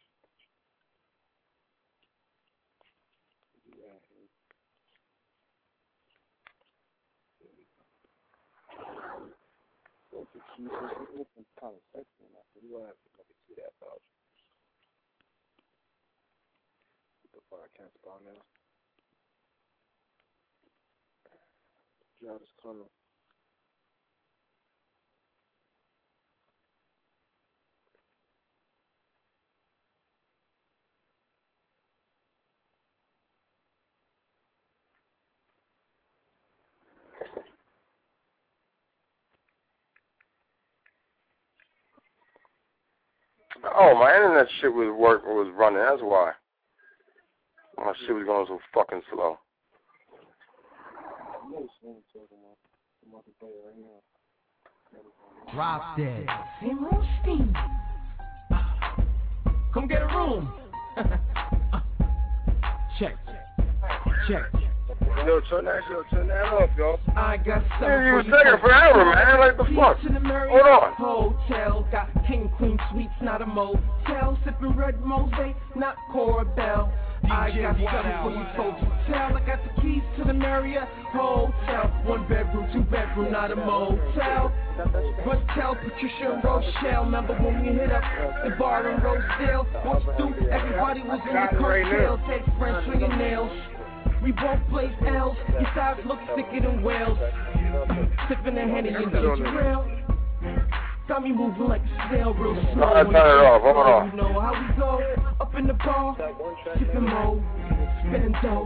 Yeah. It's looking kind of sexy enough. You don't have to let me see that about fuck, I can't spell now. Drought is coming. Oh, my internet shit was running. That's why. My shit was going so fucking slow. Drop dead. Hey, Roasting. Come get a room. Check. Yo, turn that off, yo. I got something man, you was for taking forever, man. Like the fuck? Hold on. Hotel, got king, queen suites, not a motel. Sipping red mosaic, not Corabelle. I got something for you folks. Tell, I got the keys to the Marriott Hotel. 1 bedroom, 2 bedroom, not a motel. But tell Patricia and Rochelle, remember when we hit up the bar in Rosedale? What's through? Everybody was in the cocktail. Take French fingernails. We both placed L's. Your sides look thicker than whales. Sipping a Henny and ginger ale. Got me moving like a snail real slow. Turn it off. Hold on. You know how we go. Up in the bar, sipping mo, spinning dough.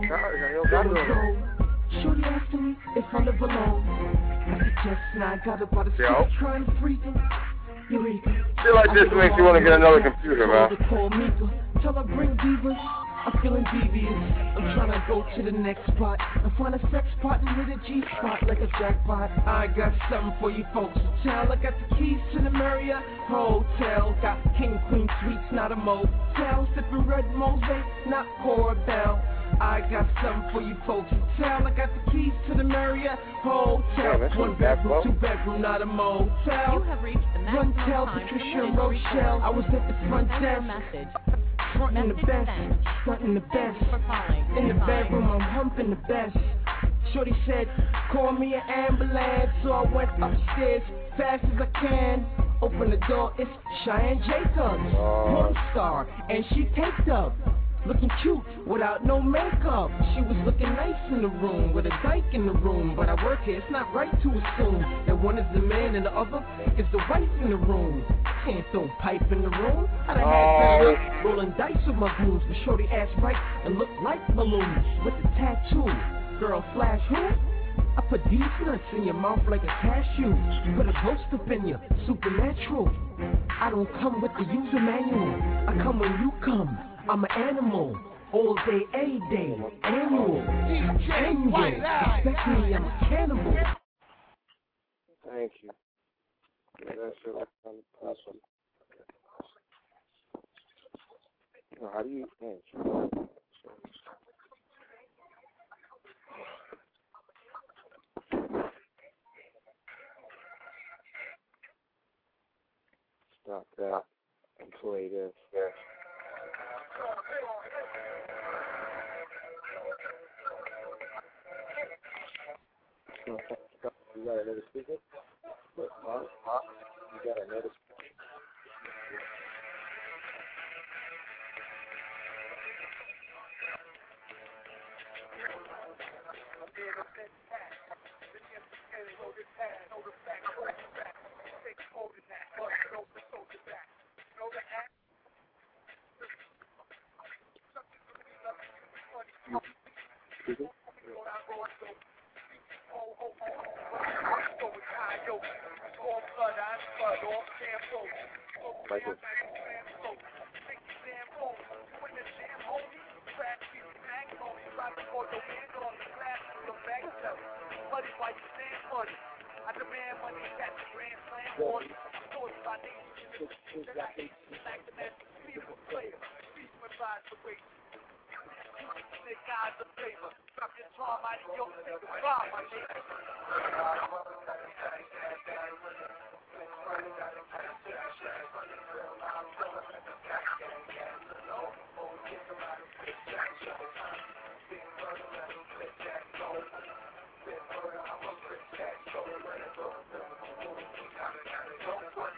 Shorty asked me if I live alone. I said yes, now I got about a six trying to freeze him. Eureka. Shit like this makes you want to get another computer, man. Tell her bring divas. I'm feeling devious. I'm trying to go to the next spot and find a sex spot and hit a G spot like a jackpot. I got something for you folks to tell. I got the keys to the Marriott Hotel. Got king, queen suites, not a motel. Sipping red mosaic, not Corabelle. I got something for you folks to tell. I got the keys to the Marriott Hotel. 1 bedroom, 2 bedroom, not a motel. You have reached the Run maximum tell time Patricia permitted and to record. Rochelle. I was at the front desk. Message. Frontin' the Message best, sent. frontin' the best. For calling. In the bedroom, I'm humping the best. Shorty said, call me an ambulance. So I went upstairs fast as I can. Open the door, it's Cheyenne Jacobs, porn star, and she taped up. Looking cute without no makeup. She was looking nice in the room with a dyke in the room. But I work here, it's not right to assume that one is the man and the other is the wife in the room. Can't throw pipe in the room. I done had better luck rolling dice with my goons. But shorty ass right and look like balloons with the tattoo. Girl flash who? I put these nuts in your mouth like a cashew. Put a ghost up in you, supernatural. I don't come with the user manual. I come when you come. I'm an animal, all day, a day, annual. Expect me, I'm a cannibal. Thank you. Yeah, that's it. Awesome. How do you think? Stop that and play this. You got another speaker? Huh? You got another speaker? Like this.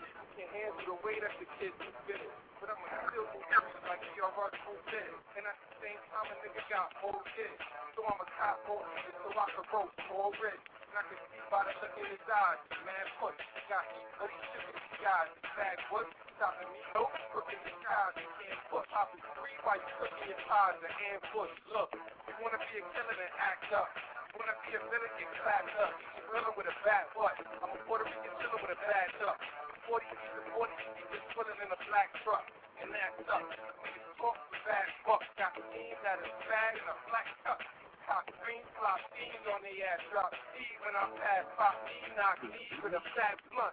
The way that the kids do it, but I'm still like you're right, and I same time a nigga got more shit. So I'm a cop more shit so I can roll more rich. And I can see by the look in his eyes, man, push. Got me, but he shook his guys. Bad wood, stopping me, no, crooked the skies. You can't put popping three white cooking your pies and ambush. Look, you wanna be a killer then act up. You wanna be a villain, get clapped up. You thriller with a bad what? I'm a Puerto Rican chiller with a bad duck. 40 feet to 40 feet, just pulling in a black truck. And that's up. Niggas talk with bad bucks. Got the team that is bad in a black cup. Top green flop, D's on the ass drop. D when I pass, pop D, knock me with a fat blunt.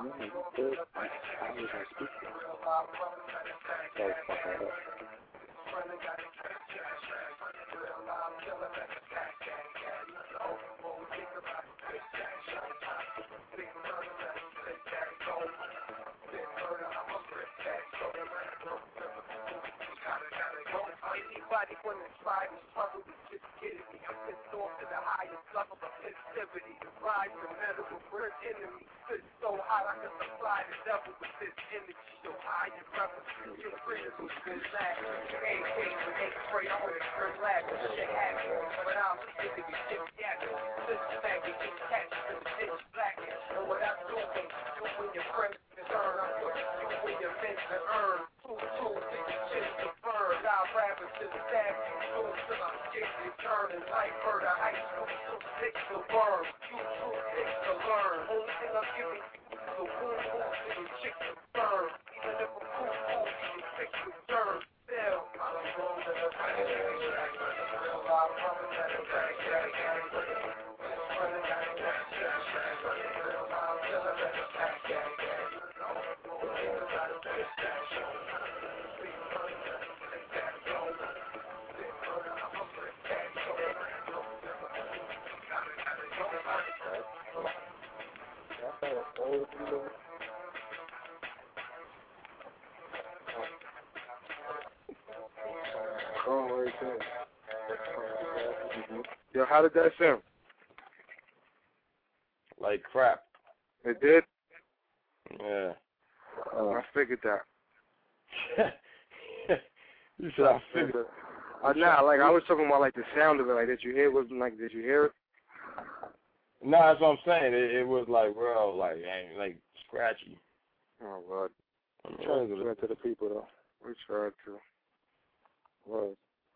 Anybody wanna try to struggle with just kidding me? I'm pissed off to the highest level of sensitivity. The rise to metal with worst enemy. Sit so hot I can supply the devil with this energy. So high and rebel, your friends who's been laughing. Ain't waiting for ain't afraid, I'm gonna turn laughing. Shit happens, but I'm sick of you shit yapping. This faggot get catched in the ditch blacking. And what I'm doing, you and your friends concern. I'm putting you and your men to earn. Two, shit to burn. I'll rather just stab you soon till I'm sick to turn. And life murder, high school, too sick to burn. You too sick to learn. Only thing I'm giving you is a wound to your chick to burn. Even if I'm cool, you sick to turn. Still, I'm wrong to the back. Real life, promise that it's back. Running out of gas, real life, killer that it's back. Yo, how did that sound? Like crap. It did? Yeah. I figured that. You said I figured. Nah, like I was talking about like the sound of it. Like, did you hear? Did you hear it? No, that's what I'm saying. It was like real, like scratchy. Oh God. I'm trying to do that to the people though. We tried to. What?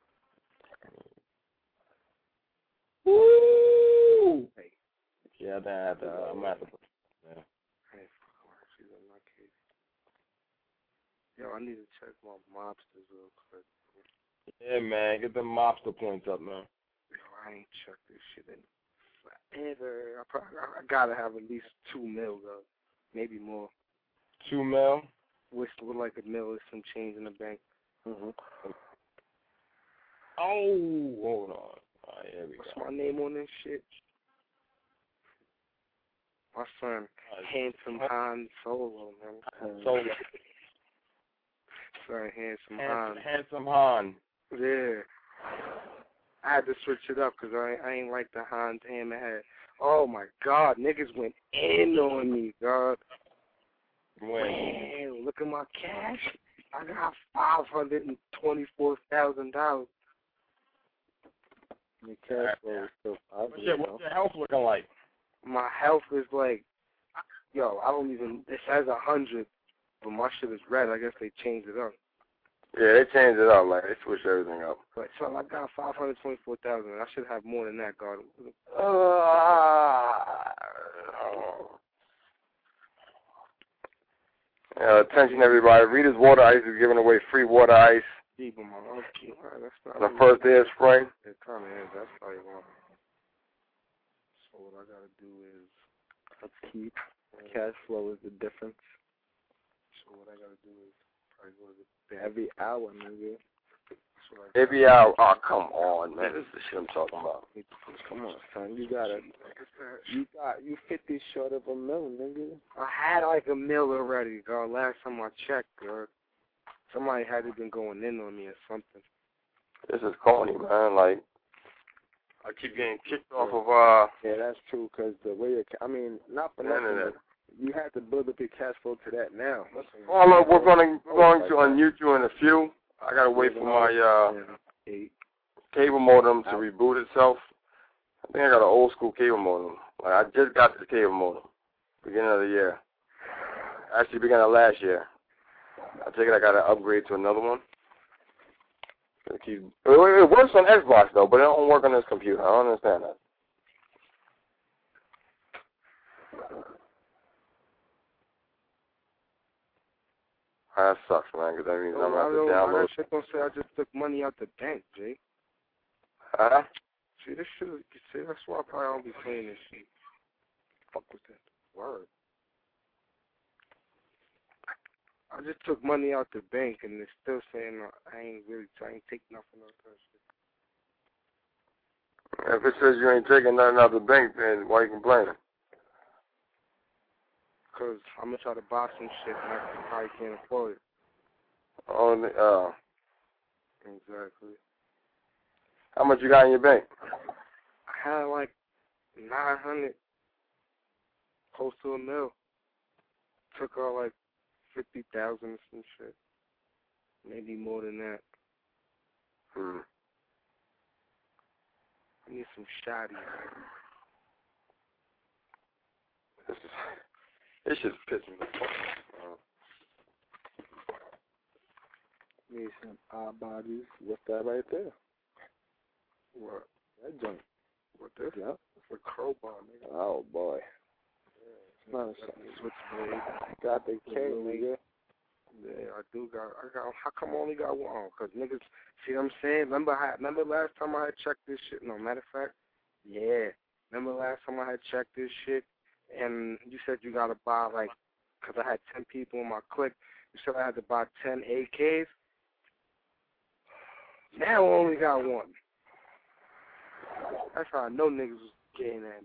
Woo! Hey. Yeah, I'm at the. Yeah. Hey, she's in my case. Yo, I need to check my mobsters real quick. Yeah, man, get the mobster points up, man. Yo, I ain't checked this shit in forever. I gotta have at least 2 mil though, maybe more. 2 mil? With like $1 million, some change in the bank. Oh, hold on. All right, here we What's go. my name on this shit? My son, Handsome Han Solo, man. Solo. Son, Handsome Han. Handsome Han. Yeah. I had to switch it up because I ain't like the Hans Hammerhead. Oh my God, niggas went in on me, God. Man, look at my cash. I got $524,000. Your cash flow is still positive. What's your health looking like? My health is like, yo, I don't even, it says 100, but my shit is red. I guess they changed it up. Yeah, they changed it up, like they switched everything up. But so I got 524,000. I should have more than that, God. Attention, everybody. Rita's Water Ice is giving away free water ice. Deep in my okay, that's not the first day of spring. It kind of is. That's probably wrong. So what I got to do is let's keep cash flow is the difference. So what I got to do is probably go to the every hour, nigga. Every hour. Oh, come on, man. This is the shit I'm talking about. Come on, son. You 50 short of $1 million, nigga. I had like $1 million already, girl. Last time I checked, girl. Somebody had been going in on me or something. This is corny, man. Like, I keep getting kicked off of, Yeah, that's true, because the way not for nothing, you have to build up your cash flow to that now. Oh, look, we're going to unmute you in a few. I got to wait for my, 8. Cable modem to reboot itself. I think I got an old school cable modem. Like I just got this cable modem, beginning of the year. Actually, beginning of last year. I think I got to upgrade to another one. It works on Xbox though, but it don't work on this computer. I don't understand that. That sucks, man, because that means I'm going to have to download. That shit don't say I just took money out the bank, Jay. Huh? See, this shit, see, that's why I probably don't be playing this shit. Fuck with that word. I just took money out the bank, and it's still saying I ain't take nothing out that shit. If it says you ain't taking nothing out the bank, then why you complaining? Because I'm going to try to buy some shit, and I probably can't afford it. Oh, exactly. How much you got in your bank? I had like 900, close to $1 million. Took out like 50,000 or some shit. Maybe more than that. I need some shotties. This just pissing me off. Need some odd bodies. What's that right there? What? That junk. What this? Yeah. It's a crowbar, nigga. Oh boy. Yeah, it's not a switchblade. Got the K, nigga. Yeah, I got. How come I only got one? Cause niggas, see what I'm saying? Remember last time I had checked this shit? No, matter of fact, yeah. Remember last time I had checked this shit, and you said you gotta buy like, cause I had 10 people in my clique. You said I had to buy 10 AKs. Now I only got one. That's how I know niggas was getting at me.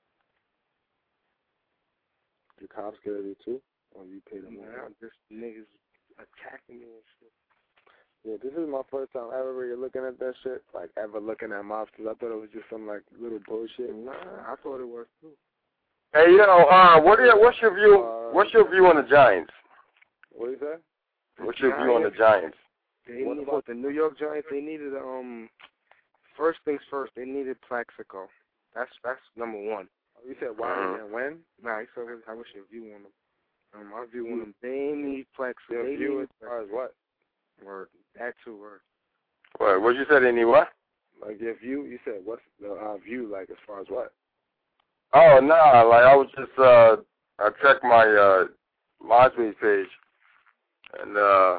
The cops get at you too? Or you pay them? Now just niggas attacking me and shit. Yeah, this is my first time ever really looking at that shit. Like, ever looking at mobsters. I thought it was just some, like, little bullshit. Nah, I thought it was too. Hey, what's your view? What's your view on the Giants? What is that? What's your view on the Giants? They needed the New York Giants. They needed first things first. They needed Plaxico. That's number one. Oh, you said why and when? Nah, he said I wish your view on them. My view on them. They need Plaxico. Your view as far as what? Word. That too. Word. What you said? They need what? Like your view. You said what's the view like as far as what? Oh nah, like I was just I checked my MySpace page, and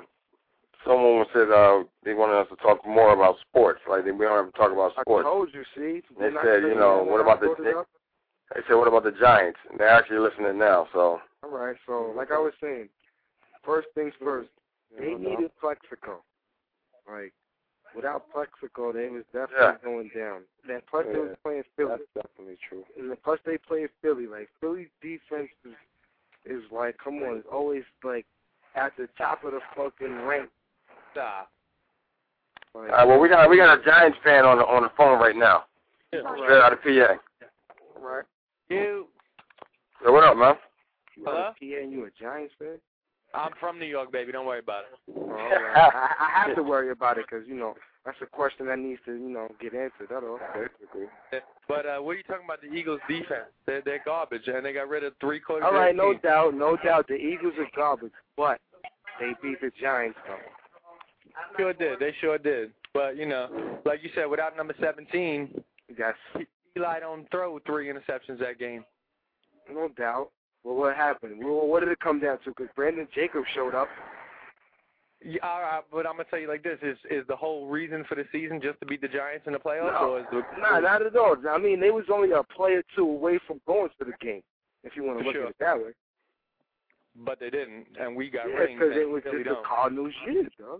someone said they wanted us to talk more about sports. Like we don't have to talk about sports. I told you, see. They said, what about they said, what about the Giants? And they're actually listening now. So. All right. So like I was saying, first things first. They needed Plaxico. Like without Plaxico, they was definitely going down. And plus they was playing Philly. That's definitely true. And plus they play Philly. Like Philly's defense is like, come on, it's always like at the top of the fucking rank. Stop. Like, all right, well we got a Giants fan on the phone right now. Yeah. Straight out of PA. Right. You. So what up, man? Hello? PA and you a Giants fan? I'm from New York, baby. Don't worry about it. Oh, right. I have to worry about it because, that's a question that needs to, get answered. That's all. Basically. But what are you talking about the Eagles' defense? They're garbage, and they got rid of 3 quarters. All right, no doubt. The Eagles are garbage, but they beat the Giants, though. Sure did. They sure did. But, like you said, without number 17, yes. Eli don't throw 3 interceptions that game. No doubt. Well, what happened? Well, what did it come down to? Because Brandon Jacobs showed up. Yeah, all right, but I'm going to tell you like this. Is the whole reason for the season just to beat the Giants in the playoffs? No, not at all. I mean, they was only a play or two away from going to the game, if you want to look at it that way. But they didn't, and we got rings. Because it was really just the Cardinals shit, dog.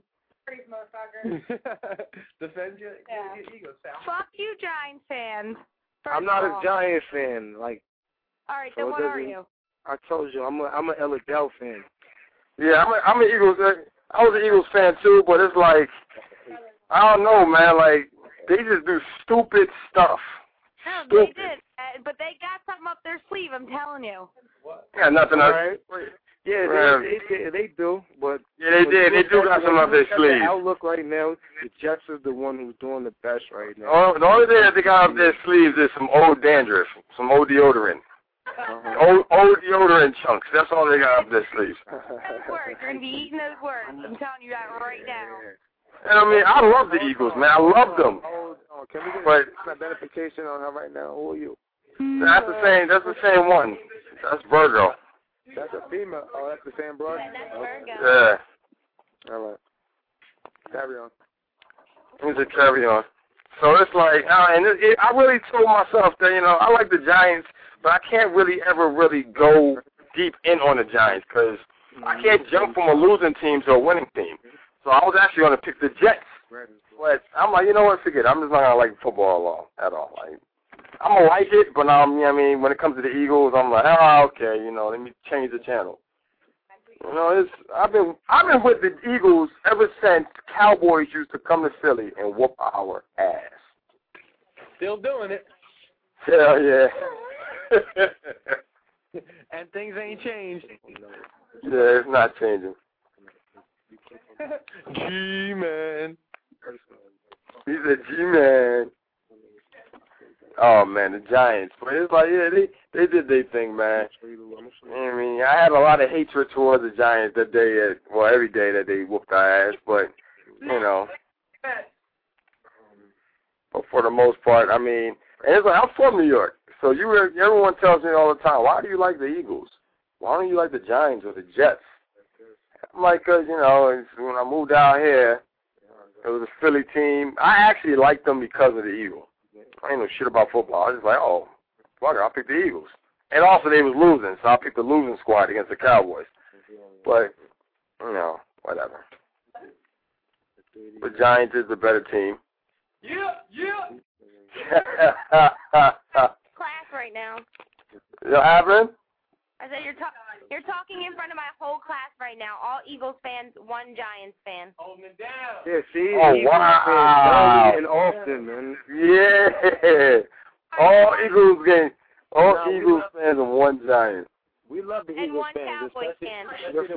Defend your Eagles. Fuck you, Giants fans. I'm not a Giants fan. Like. All right, then what are you? I told you, I'm a Ella Dell fan. Yeah, I'm an Eagles. I was an Eagles fan too, but it's like I don't know, man. Like they just do stupid stuff. No, stupid. they did, but they got something up their sleeve. I'm telling you. What? Yeah, nothing. Right. Yeah, they do, but yeah, they do got some up their sleeves. The outlook right now, the Jets is the one who's doing the best right now. Oh, the only thing that they got up their sleeves is some old dandruff, some old deodorant. Old deodorant chunks. That's all they got up their sleeves. Those words. You're going to be eating those words. I'm telling you that right now. And I mean, I love the Eagles, man. I love them. Can we get an identification on her right now? Who are you? That's the same one. That's Virgo. That's a female. Oh, that's the same broad? That's Virgo. Yeah. All right. Carry on. It's a carry on. So it's like, I really told myself that, I like the Giants, but I can't really ever really go deep in on the Giants because I can't jump from a losing team to a winning team. So I was actually going to pick the Jets. But I'm like, you know what, forget it. I'm just not going to like football at all. Like, I'm going to like it, but when it comes to the Eagles, I'm like, okay, let me change the channel. I've been with the Eagles ever since Cowboys used to come to Philly and whoop our ass. Still doing it. Hell yeah. And things ain't changed. Yeah, it's not changing. G-Man. He's a G-Man. Oh, man, the Giants. But it's like, yeah, they did their thing, man. I mean, I had a lot of hatred towards the Giants that day, every day that they whooped our ass, but, but for the most part, I mean, and it's like, I'm from New York, so everyone tells me all the time, why do you like the Eagles? Why don't you like the Giants or the Jets? I'm like, because, when I moved out here, it was a Philly team. I actually liked them because of the Eagles. I ain't know shit about football. I was just like, oh, fuck it, I'll pick the Eagles. And also they was losing, so I picked the losing squad against the Cowboys. But, whatever. The Giants is the better team. Yeah. Class right now. You happening? I said you're talking in front of my whole class right now. All Eagles fans, one Giants fan. Holding it down. Yeah, see? Oh, Eagles wow. fans and often, man. Yeah. All Eagles fans and one Giant. We love the and Eagles one fans, Cowboys fan.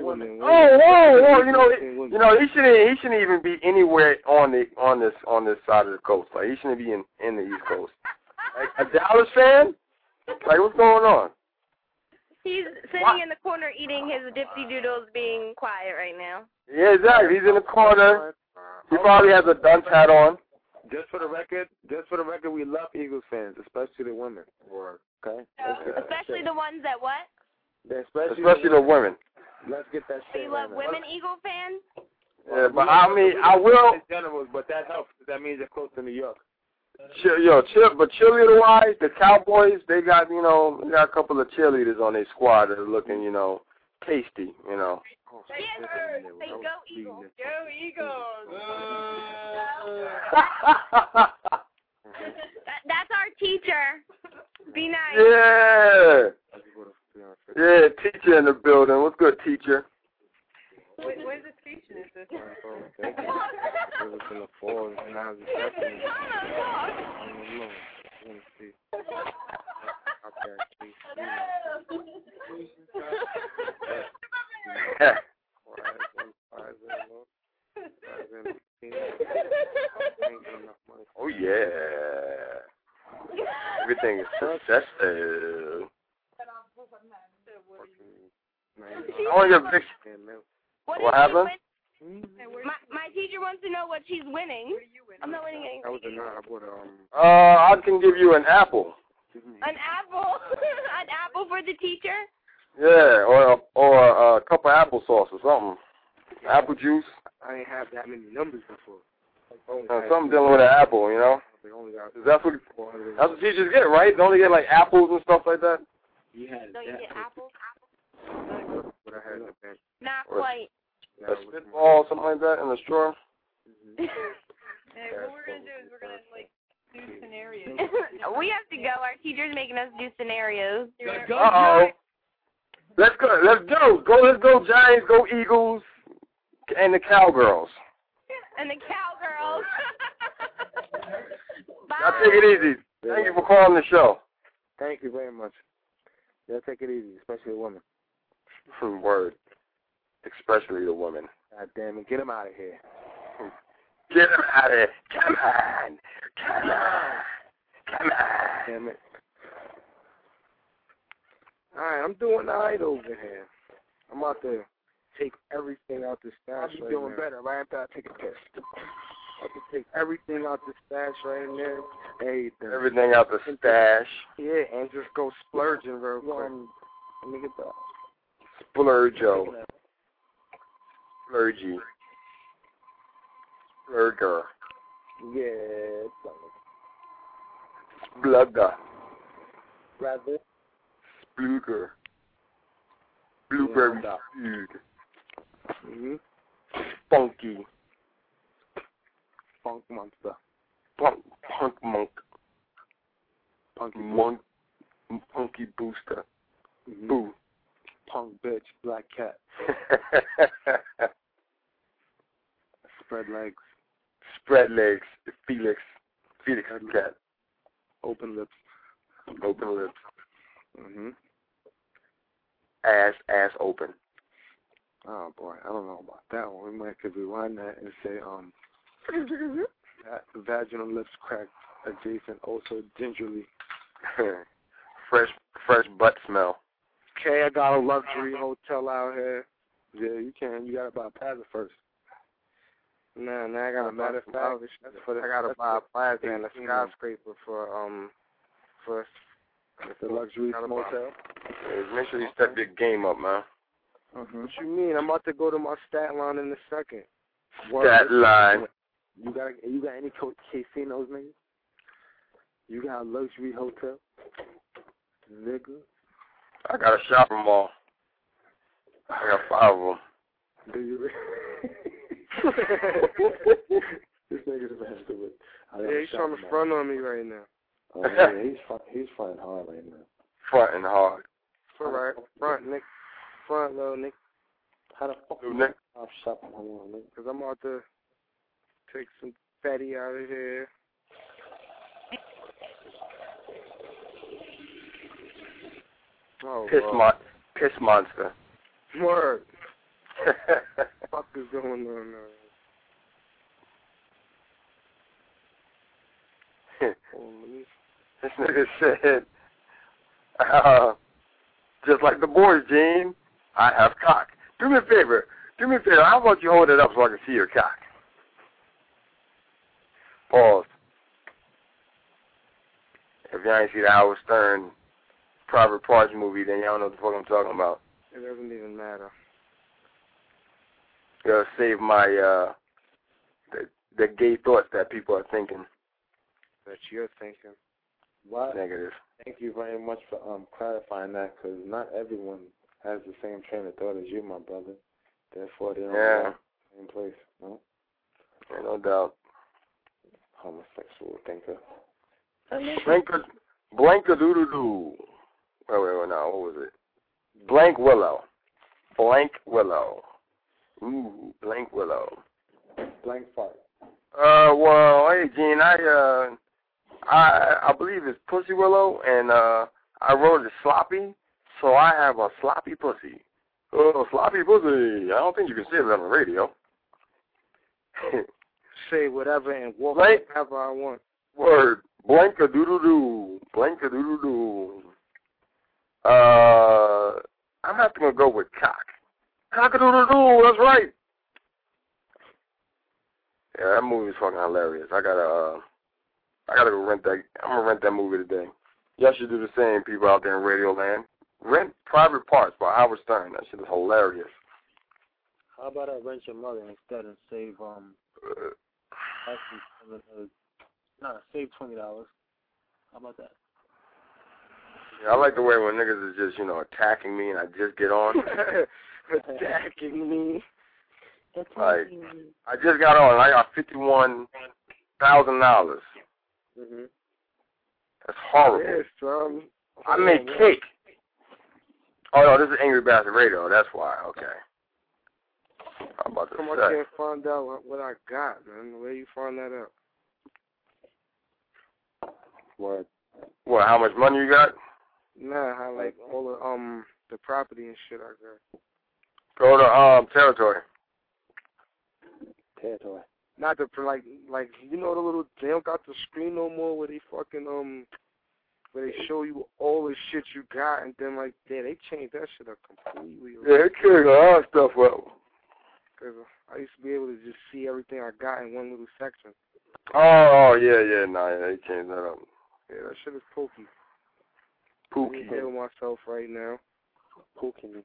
Whoa! He shouldn't even be anywhere on this side of the coast. Like, he shouldn't be in the East Coast. Like, a Dallas fan? Like, what's going on? He's sitting in the corner eating his dipsy doodles, being quiet right now. Yeah, exactly. He's in the corner. He probably has a dunce hat on. Just for the record, we love Eagles fans, especially the women. Okay? Especially the ones that what? Especially the women. Let's get that shit. So you love women Eagle fans? Yeah, but I mean, I will. Generals, but that helps. That means they're close to New York. But cheerleader-wise, the Cowboys, they got a couple of cheerleaders on their squad that are looking, tasty, Yes, say go Eagles. Go Eagles. That's our teacher. Be nice. Yeah. Yeah, teacher in the building. What's good, teacher? Where's the teacher? Is this? Oh, yeah. Everything is successful. What happened? My teacher wants to know what she's winning. I'm not winning anything. I can give you an apple. An apple? An apple for the teacher? Yeah, or a cup of applesauce or something. Apple juice. I ain't have that many numbers before. Something dealing with an apple, That's what teachers get, right? Don't they get like apples and stuff like that? Don't you get apples? Not quite. A spitball, something like that, in the straw. Hey, what we're gonna do is we're gonna do scenarios. We have to go. Our teacher's making us do scenarios. Uh-oh. Let's go. Let's go Giants, go Eagles, and the Cowgirls. And the Cowgirls. Y'all take it easy. Thank you for calling the show. Thank you very much. Y'all take it easy, especially women. Word. Especially the women. God damn it, get him out of here. Get him out of here. Come on. Come on. Come on. Damn it. Alright, I'm doing alright over here. I'm about to take everything out the stash. I'll be doing better right after I take a piss. I have to take everything out the stash right now. Hey, everything out the stash. Yeah, and just go splurging real quick. Let me get that. Splurgo. Splurgy. Splurger. Yeah, Splugger. Rather. Spluger. Blueberry food. Funky. Funk monster. Punk monk. Punky monk. Punky booster. Boo. Punk bitch. Black cat. Spread legs. Spread legs. Felix. Felix cat. Open lips. Open lips. Ass open. Oh boy, I don't know about that one. We might could rewind that and say vaginal lips cracked adjacent, also gingerly. fresh butt smell. Okay, I got a luxury hotel out here. Yeah, you can. You gotta buy a plaza first. Nah, I gotta buy I gotta buy a plaza and a skyscraper for the luxury motel. Make sure you step your game up, man. What you mean? I'm about to go to my stat line in a second. Stat line. You got any casinos, nigga? You got a luxury hotel, nigga? I got a shopping mall. I got 5 of them. Do you? This nigga's a master with. Yeah, he's trying to front on me right now. Oh yeah, he's fighting hard right now. Fronting hard. Alright, front, Nick. Front, little Nick. How the fuck you Nick? I'm shopping on Nick? Because I'm about to take some fatty out of here. Oh, piss monster. Word. What the fuck is going on now? This nigga said, just like the boys, Gene, I have cock. Do me a favor. How about you hold it up so I can see your cock? Pause. If y'all ain't see the Howard Stern Private Parts movie, then y'all know what the fuck I'm talking about. It doesn't even matter. Gotta save my, the gay thoughts that people are thinking. That you're thinking. What? Negative. Thank you very much for clarifying that, because not everyone has the same train of thought as you, my brother. Therefore, they don't go in the same place, no? Yeah, no doubt. Homosexual thinker. Blank-a-doodle-doo. Wait, no, what was it? Blank Willow. Ooh, Blank Willow. Blank fart. Well, hey, Gene, I believe it's Pussy Willow, and I wrote it sloppy, so I have a sloppy pussy. Oh, sloppy pussy. I don't think you can say that on the radio. Say whatever and walk wherever I want. Word. Blank-a-doodle-doo. I'm not going to go with cock. Cock-a-doodle-doo, that's right. Yeah, that movie is fucking hilarious. I gotta go rent that. I'm gonna rent that movie today. Y'all should do the same, people out there in Radio Land. Rent Private Parts by Howard Stern. That shit is hilarious. How about I rent your mother instead and save save $20. How about that? Yeah, I like the way when niggas is just, attacking me and I just get on. Attacking me. Like, I just got on and I got $51,000. That's horrible. Yes, Tom. I make cake. Oh, no, this is Angry Bastard Radio. That's why. Okay. I'm about to say. I can't find out what I got, man. Where you find that out? What? How much money you got? Nah, all the the property and shit I got. Go to territory. Territory. Not the like you know the little they don't got the screen no more where they fucking where they show you all the shit you got and then like they changed that shit up completely. Yeah, they changed a lot of stuff up. Cause I used to be able to just see everything I got in one little section. Oh yeah, they changed that up. Yeah, that shit is pokey. Pookie. I'm heal myself right now. Pookie.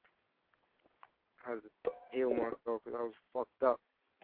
I had to heal myself because I was fucked up.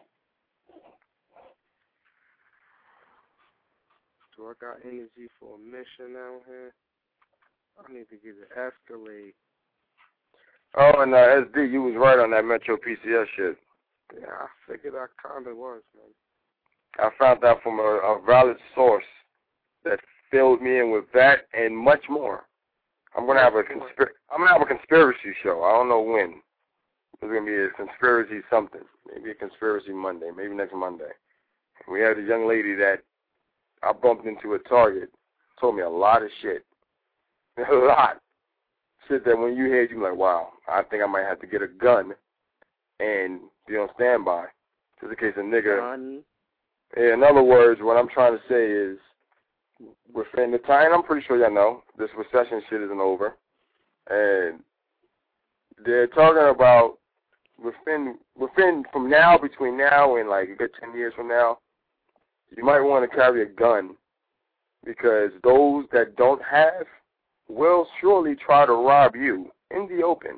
Do I got energy for a mission out here? I need to get an Escalade. Oh, and SD, you was right on that Metro PCS shit. Yeah, I figured I kind of was, man. I found out from a valid source that filled me in with that and much more. I'm gonna have a conspiracy show. I don't know when. There's gonna be a conspiracy something. Maybe a conspiracy Monday. Maybe next Monday. We had a young lady that I bumped into at Target. Told me a lot of shit. A lot. Shit that when you hear it, you're like, wow, I think I might have to get a gun and be on standby. Just in case a nigga. Yeah, in other words, what I'm trying to say is, within the time, I'm pretty sure y'all know, this recession shit isn't over. And they're talking about within from now, between now and like a good 10 years from now, you might want to carry a gun because those that don't have will surely try to rob you in the open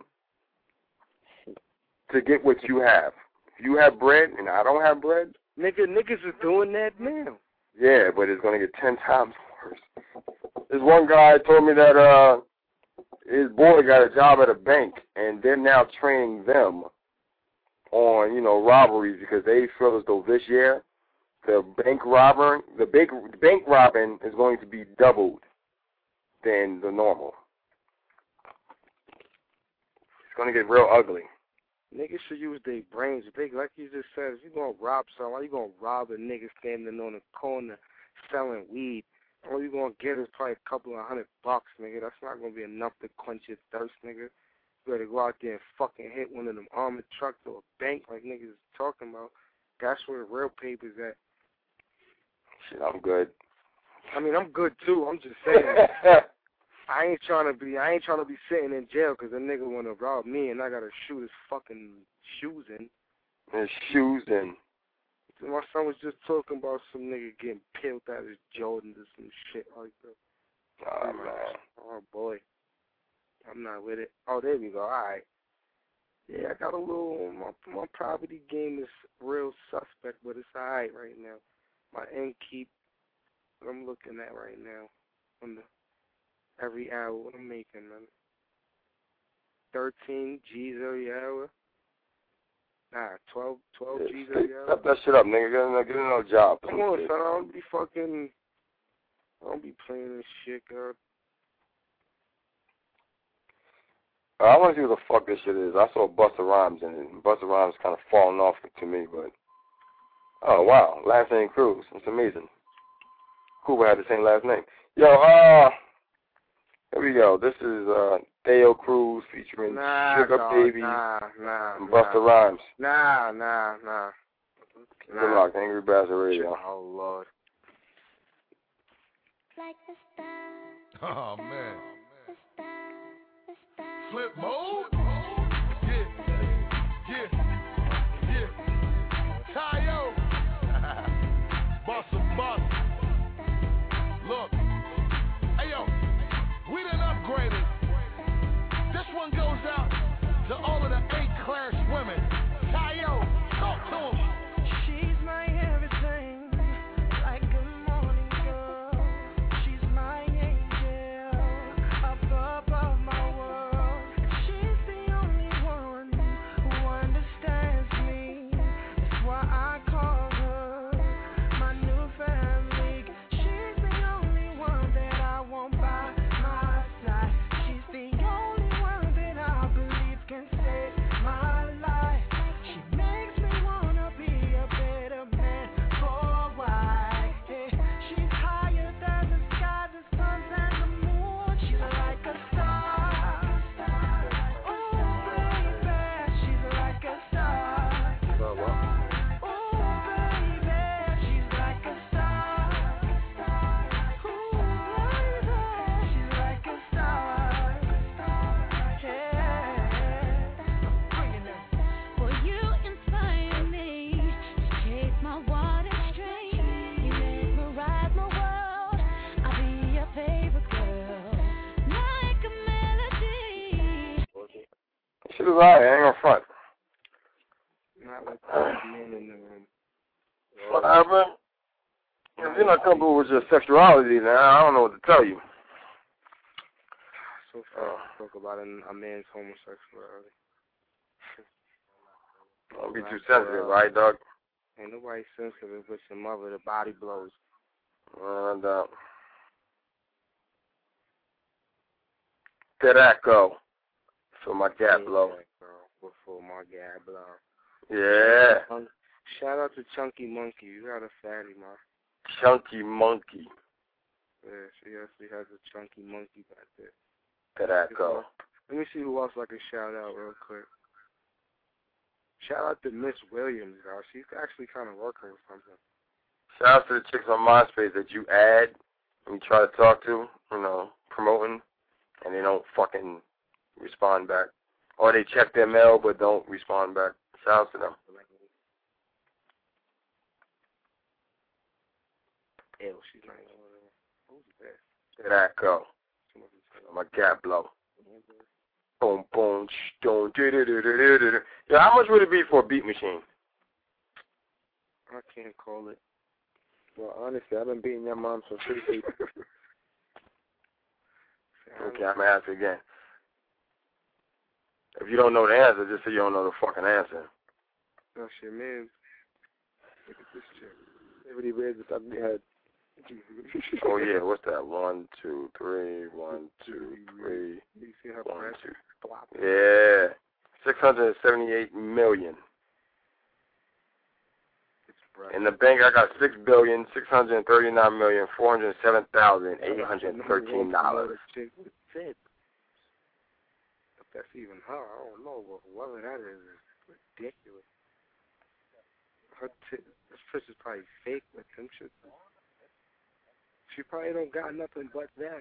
to get what you have. If you have bread and I don't have bread, niggas is doing that now. Yeah, but it's going to get 10 times worse. This one guy told me that his boy got a job at a bank, and they're now training them on, robberies because they feel as though this year the bank robbing is going to be doubled than the normal. It's going to get real ugly. Niggas should use their brains. Like you just said, if you're going to rob someone, you're going to rob a nigga standing on the corner selling weed. All you're going to get is probably a couple of $100, nigga. That's not going to be enough to quench your thirst, nigga. You better go out there and fucking hit one of them armored trucks or a bank like niggas is talking about. That's where the real paper's at. Shit, I'm good. I mean, I'm good, too. I'm just saying. I ain't trying to be sitting in jail because a nigga want to rob me and I got to shoot his fucking shoes in. His shoes in. My son was just talking about some nigga getting peeled out of his Jordans or some shit like that. Oh, man. Oh, boy. I'm not with it. Oh, there we go. All right. Yeah, I got a little, my property game is real suspect, but it's all right now. My Inkeep, I'm looking at right now on every hour what I'm making, man. 13 G's every hour. Nah, 12 G's every hour. Step that shit up, nigga. Get another job. Come on, son. I don't be playing this shit, God. I want to see what the fuck this shit is. I saw Busta Rhymes in it. Busta Rhymes kind of falling off to me, but oh wow, last name Cruz. It's amazing. Cuba had the same last name. Yo, here we go. This is Theo Cruz featuring Sugar Baby and Busta Rhymes. Nah. Good luck, Angry Bastard Radio. Oh Lord. Oh man. Flip mode? Yeah. Tayo. Boss. Look. Hey, yo. We done upgraded. This one goes out to all of the A-class women. Tayo, talk to them. She's my everything, like a morning girl. She's my angel, up above my world. She's the was alright. I ain't gonna front. Not like that men in the room. Whatever. If you're not comfortable with your sexuality, now I don't know what to tell you. So far, talk about a man's homosexuality. Don't be too sensitive, right, dog? Ain't nobody sensitive but your mother. The body blows. And, there that go. So my gap blow. Before my gap blow. Yeah. Shout out to Chunky Monkey. You got a fatty, man. Chunky Monkey. Yeah, she actually has a Chunky Monkey back there. There that go. Let me see who else I can shout out real quick. Shout out to Miss Williams, y'all. She's actually kind of working with something. Shout out to the chicks on MySpace that you add and you try to talk to, you know, promoting, and they don't fucking respond back. Or they check their mail but don't respond back. Shout out to them. Ew, she's not even one of them. Who's that? There that go. My gap blow. Boom, boom, boom, do-do-do-do-do-do. Yeah, how much would it be for a beat machine? I can't call it. Well, honestly, I've been beating your mom for 3 feet. Okay, I'm going to ask again. If you don't know the answer, just say you don't know the fucking answer. Oh, shit, man. Look at this chick. Everybody reads this ugly head. Oh, yeah, what's that? 1, 2, 3, 1, 2, 3. You see her 1, breast? 2. Yeah. 678 million. In the bank, I got $6,639,407,813. If that's even her, I don't know. Whatever that is ridiculous. This bitch is probably fake with them shit. She probably don't got nothing but that.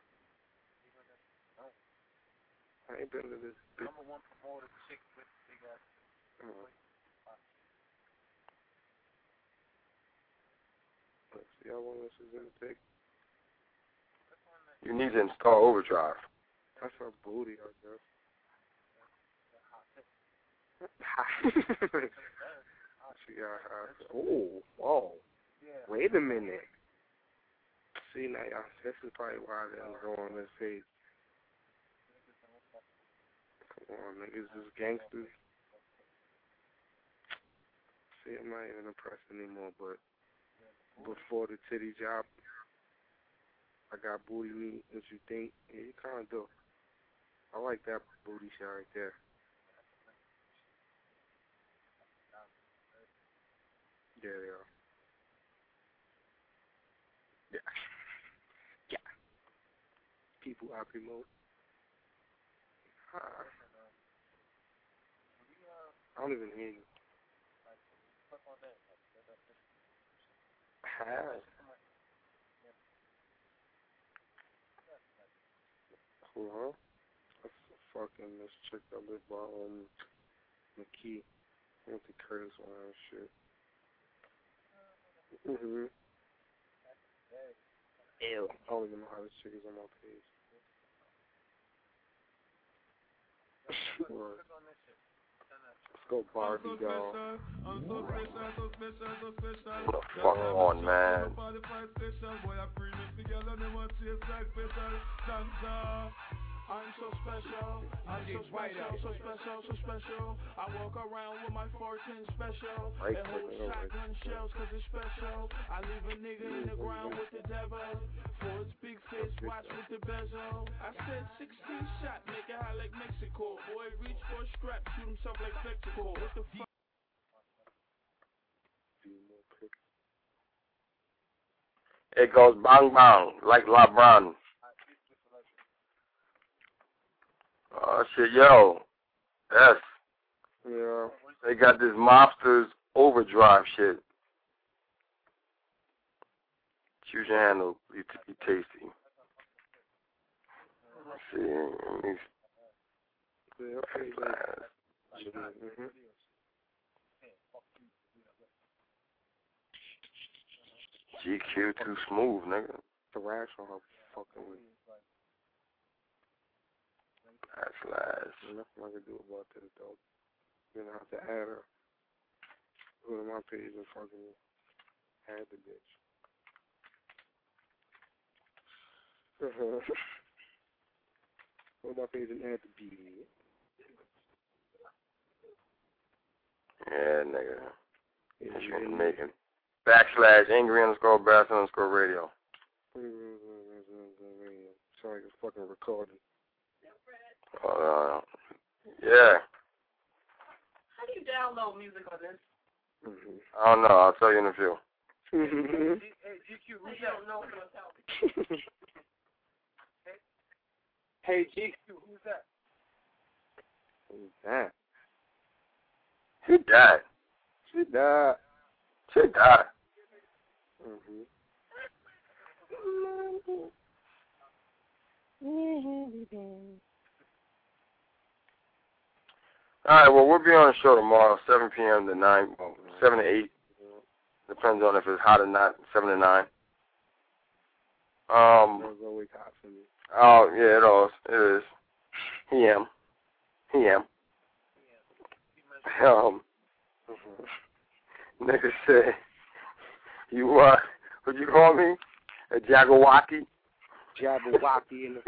I ain't been to this. Number one promoter chick with big ass. Let's see how long this is gonna take. You need to install Overdrive. That's her booty, I guess. She got hot. Oh, whoa. Wait a minute. See, now, y'all, this is probably why they don't go on this page. Come on, niggas, this gangsters. See, I'm not even impressed anymore, but before the titty job, I got booty meat. What you think? Yeah, you kind of do. I like that booty shot right there. Yeah, they are. Yeah. Yeah. People I promote. I don't even hear you. Huh? That's fucking this chick that lived by McKee. I went to Curtis on that shit. Ew. I don't even know how this chick is on my page. Let's go Barbie doll. What the fuck on, man? I'm so special, I'm so special, so special, so special. I walk around with my 14 special. And hold shotgun shells cause it's special. I leave a nigga in the ground with the devil. For its big fist, watch with the bezel. I said 16 shot, make it high like Mexico. Boy, reach for a strap, shoot himself like Mexico. What the fuck? It goes bang bang, like LeBron. Oh, shit, yo. Yes. Yeah. They got this Mobsters Overdrive shit. Choose your handle. Be tasty. Let's see. GQ too smooth, nigga. The rash on her fucking week. There's nothing I can do about this, though. You're gonna have to add her. Go to my page and fucking add the bitch. Go to my page and add the bitch. Yeah, nigga. That's what I'm making. /angry_bass_radio. Sorry, you're fucking recording. Yeah. How do you download music on this? I don't know. I'll tell you in a few. Hey, GQ, who's that? Don't know what's out. Hey, GQ, who's that? Who's that? She died. She died. Alright, well, we'll be on the show tomorrow, 7 p.m. to 9, 7 to 8. Depends on if it's hot or not, 7 to 9. It's always hot for me. Oh, yeah, it is. He am. Nigga said, what'd you call me? A Jabberwocky? Jabberwocky in the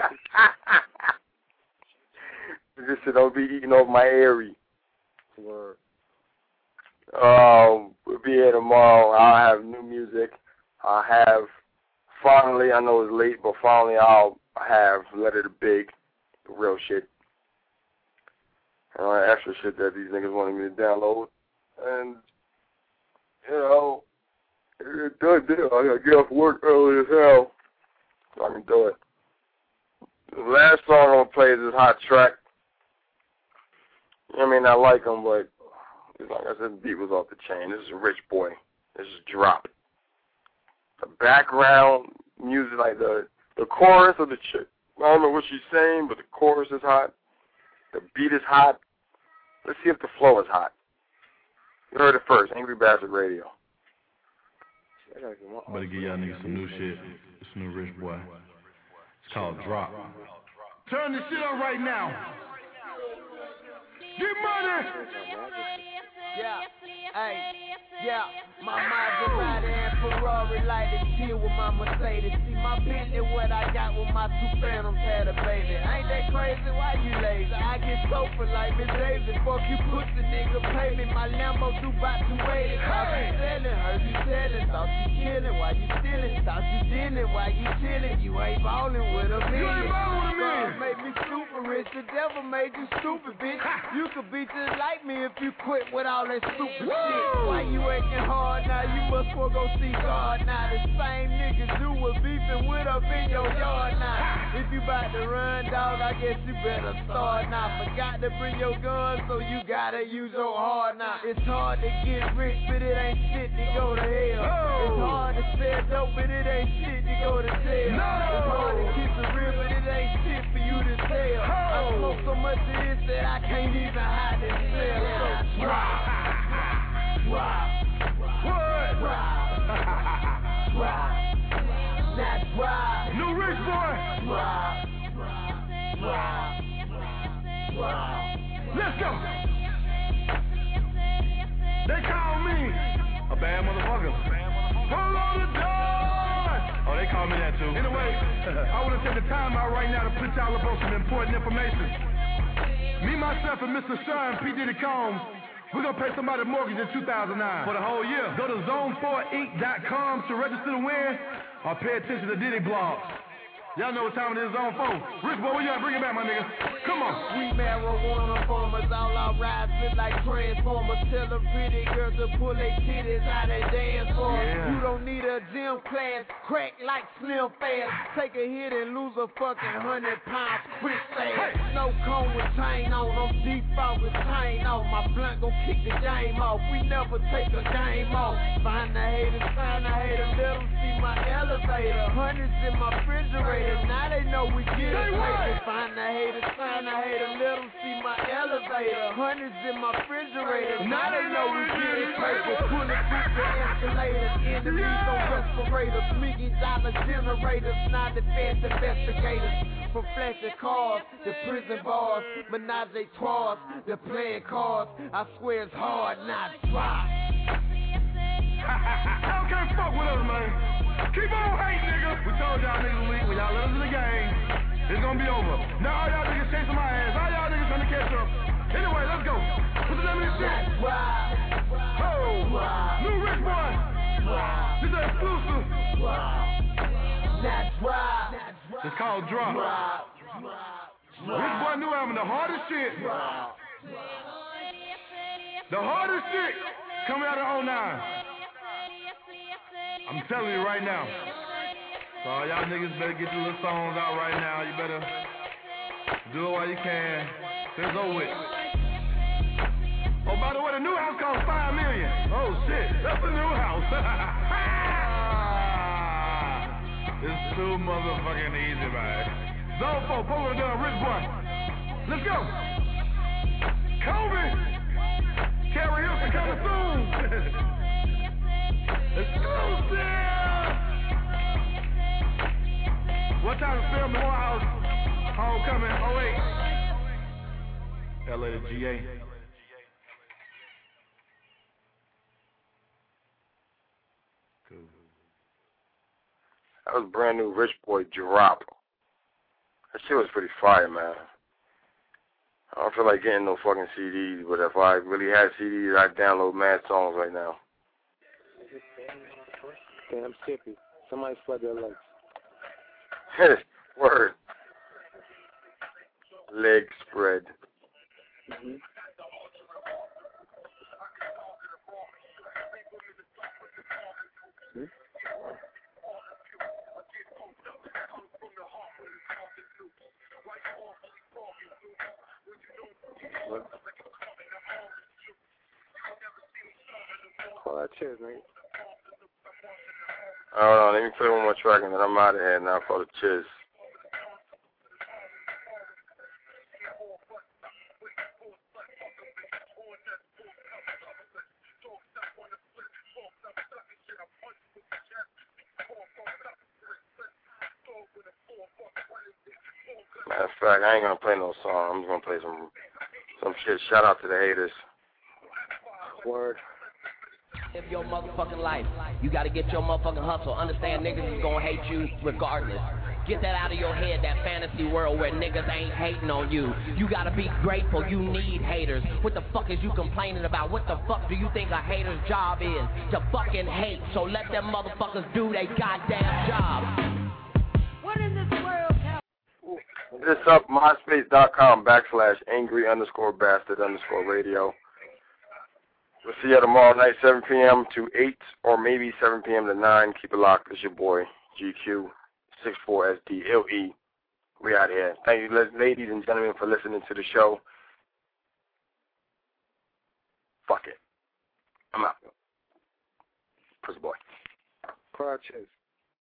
Nigga said, don't be eating off my airy. Word. We'll be here tomorrow. I'll have new music. Finally, I know it's late, but finally I'll have Letter to Big, the real shit. And all that extra shit that these niggas wanted me to download. And, it's a done deal. I gotta get off work early as hell so I can do it. The last song I'm gonna play is this hot track. I mean, I like him, but like I said, the beat was off the chain. This is a Rich Boy. This is Drop. The background music, like the chorus of the chick. I don't know what she's saying, but the chorus is hot. The beat is hot. Let's see if the flow is hot. You heard it first, Angry Bastard Radio. Better give y'all niggas some new shit. It's new Rich Boy. It's called Drop. Turn this shit on right now. Get money. My Maserati and Ferrari like the chill with my Mercedes. See my Bentley, what I got with my two Phantoms had a baby. Ain't that crazy? Why you lazy? I get sofa like Miss Daisy. Fuck you pussy nigga, pay me. My Lambo do about 280. Thought you selling, heard you selling. Thought you killing, why you stealing? Thought you dealing, why you chilling? You ain't ballin' with a million. God made me super rich, the devil made you stupid, bitch. You could be just like me if you quit with all that stupid shit. Why you acting hard now? You must well go see God now. The same niggas you was beefing with up in your yard now. If you bout to run, dog, I guess you better start now. Forgot to bring your gun, so you gotta use your heart now. It's hard to get rich, but it ain't shit to go to hell. It's hard to sell dope, but it ain't shit to go to jail. It's hard to keep it real, but it ain't shit for you to tell. I smoke so much of this that I can't even hide this smell. So drop. New Rich Boy. Let's go. They call me a bad motherfucker. Hold on the door. Oh, they call me that too. Anyway, I want to take the time out right now to put y'all up on some important information. Me, myself, and Mr. Sean P. Diddy Combs, we're going to pay somebody mortgage in 2009 for the whole year. Go to zone4inc.com to register to win or pay attention to Diddy blogs. Y'all know what time it is, Zone 4. Rich Boy, where you at? Bring it back, my nigga. Come on. Sweet marijuana farmers, all our rides look like transformers. Tell the pretty girls to pull their titties how they dance for. You don't need a gym class, crack like Slim Fast. Take a hit and lose a fucking 100 pounds quick fast. No cone with chain on, I'm deep out with chain off. My blunt gon' kick the game off. We never take a game off. Find the haters, let them see my elevator. Hundreds in my refrigerator. Now they know we get it paid. Find the haters, let them see my elevator. Hundreds in my refrigerator. Now they know we get it paid. Pulling through the escalators, enemies on respirators, $1 million generators, not the best investigators. From flashing cars, the prison bars, menage a trois, the playing cards. I swear it's hard not drop. Y'all can't fuck with us, man. Keep on hating, nigga. We told y'all niggas week when y'all let us in the game. It's gonna be over. Now all y'all niggas chasing my ass. All y'all niggas trying to catch up. Anyway, let's go. What's the name of this shit? Oh, New Rich Boy. This is exclusive. It's called Drop. Rich Boy new album, the hardest shit. The hardest shit coming out of 09. I'm telling you right now. So y'all niggas better get your little songs out right now. You better do it while you can. It's over with. Oh, by the way, the new house costs $5 million. Oh shit, that's the new house. It's too motherfucking easy, man. Zone 4, pull it down, Rich Boy. Let's go. Kobe. Carrie Hilton coming soon. Exclusive. What time is film? The Morehouse Homecoming 08. LA to GA. Cool. That was brand new Rich Boy Drop. That shit was pretty fire, man. I don't feel like getting no fucking CDs, but if I really had CDs, I'd download mad songs right now. Damn Skippy. Somebody flood their legs. Word. Leg spread. Mm-hmm. Call that cheers, nigga. Hold on, let me play one more track and then I'm out of here and I'll call it cheers. Matter of fact, I ain't gonna play no song. I'm just gonna play some shit. Shout out to the haters. Word. Live your motherfucking life. You gotta get your motherfucking hustle. Understand niggas is gonna hate you regardless. Get that out of your head, that fantasy world where niggas ain't hating on you. You gotta be grateful, you need haters. What the fuck is you complaining about? What the fuck do you think a hater's job is? To fucking hate, so let them motherfuckers do their goddamn job. What in this world? This up, myspace.com/angry_bastard_radio. We'll see you tomorrow night, 7 p.m. to 8, or maybe 7 p.m. to 9. Keep it locked. It's your boy, GQ64SDLE. We out here. Thank you, ladies and gentlemen, for listening to the show. Fuck it. I'm out. Pussy boy. Crotches.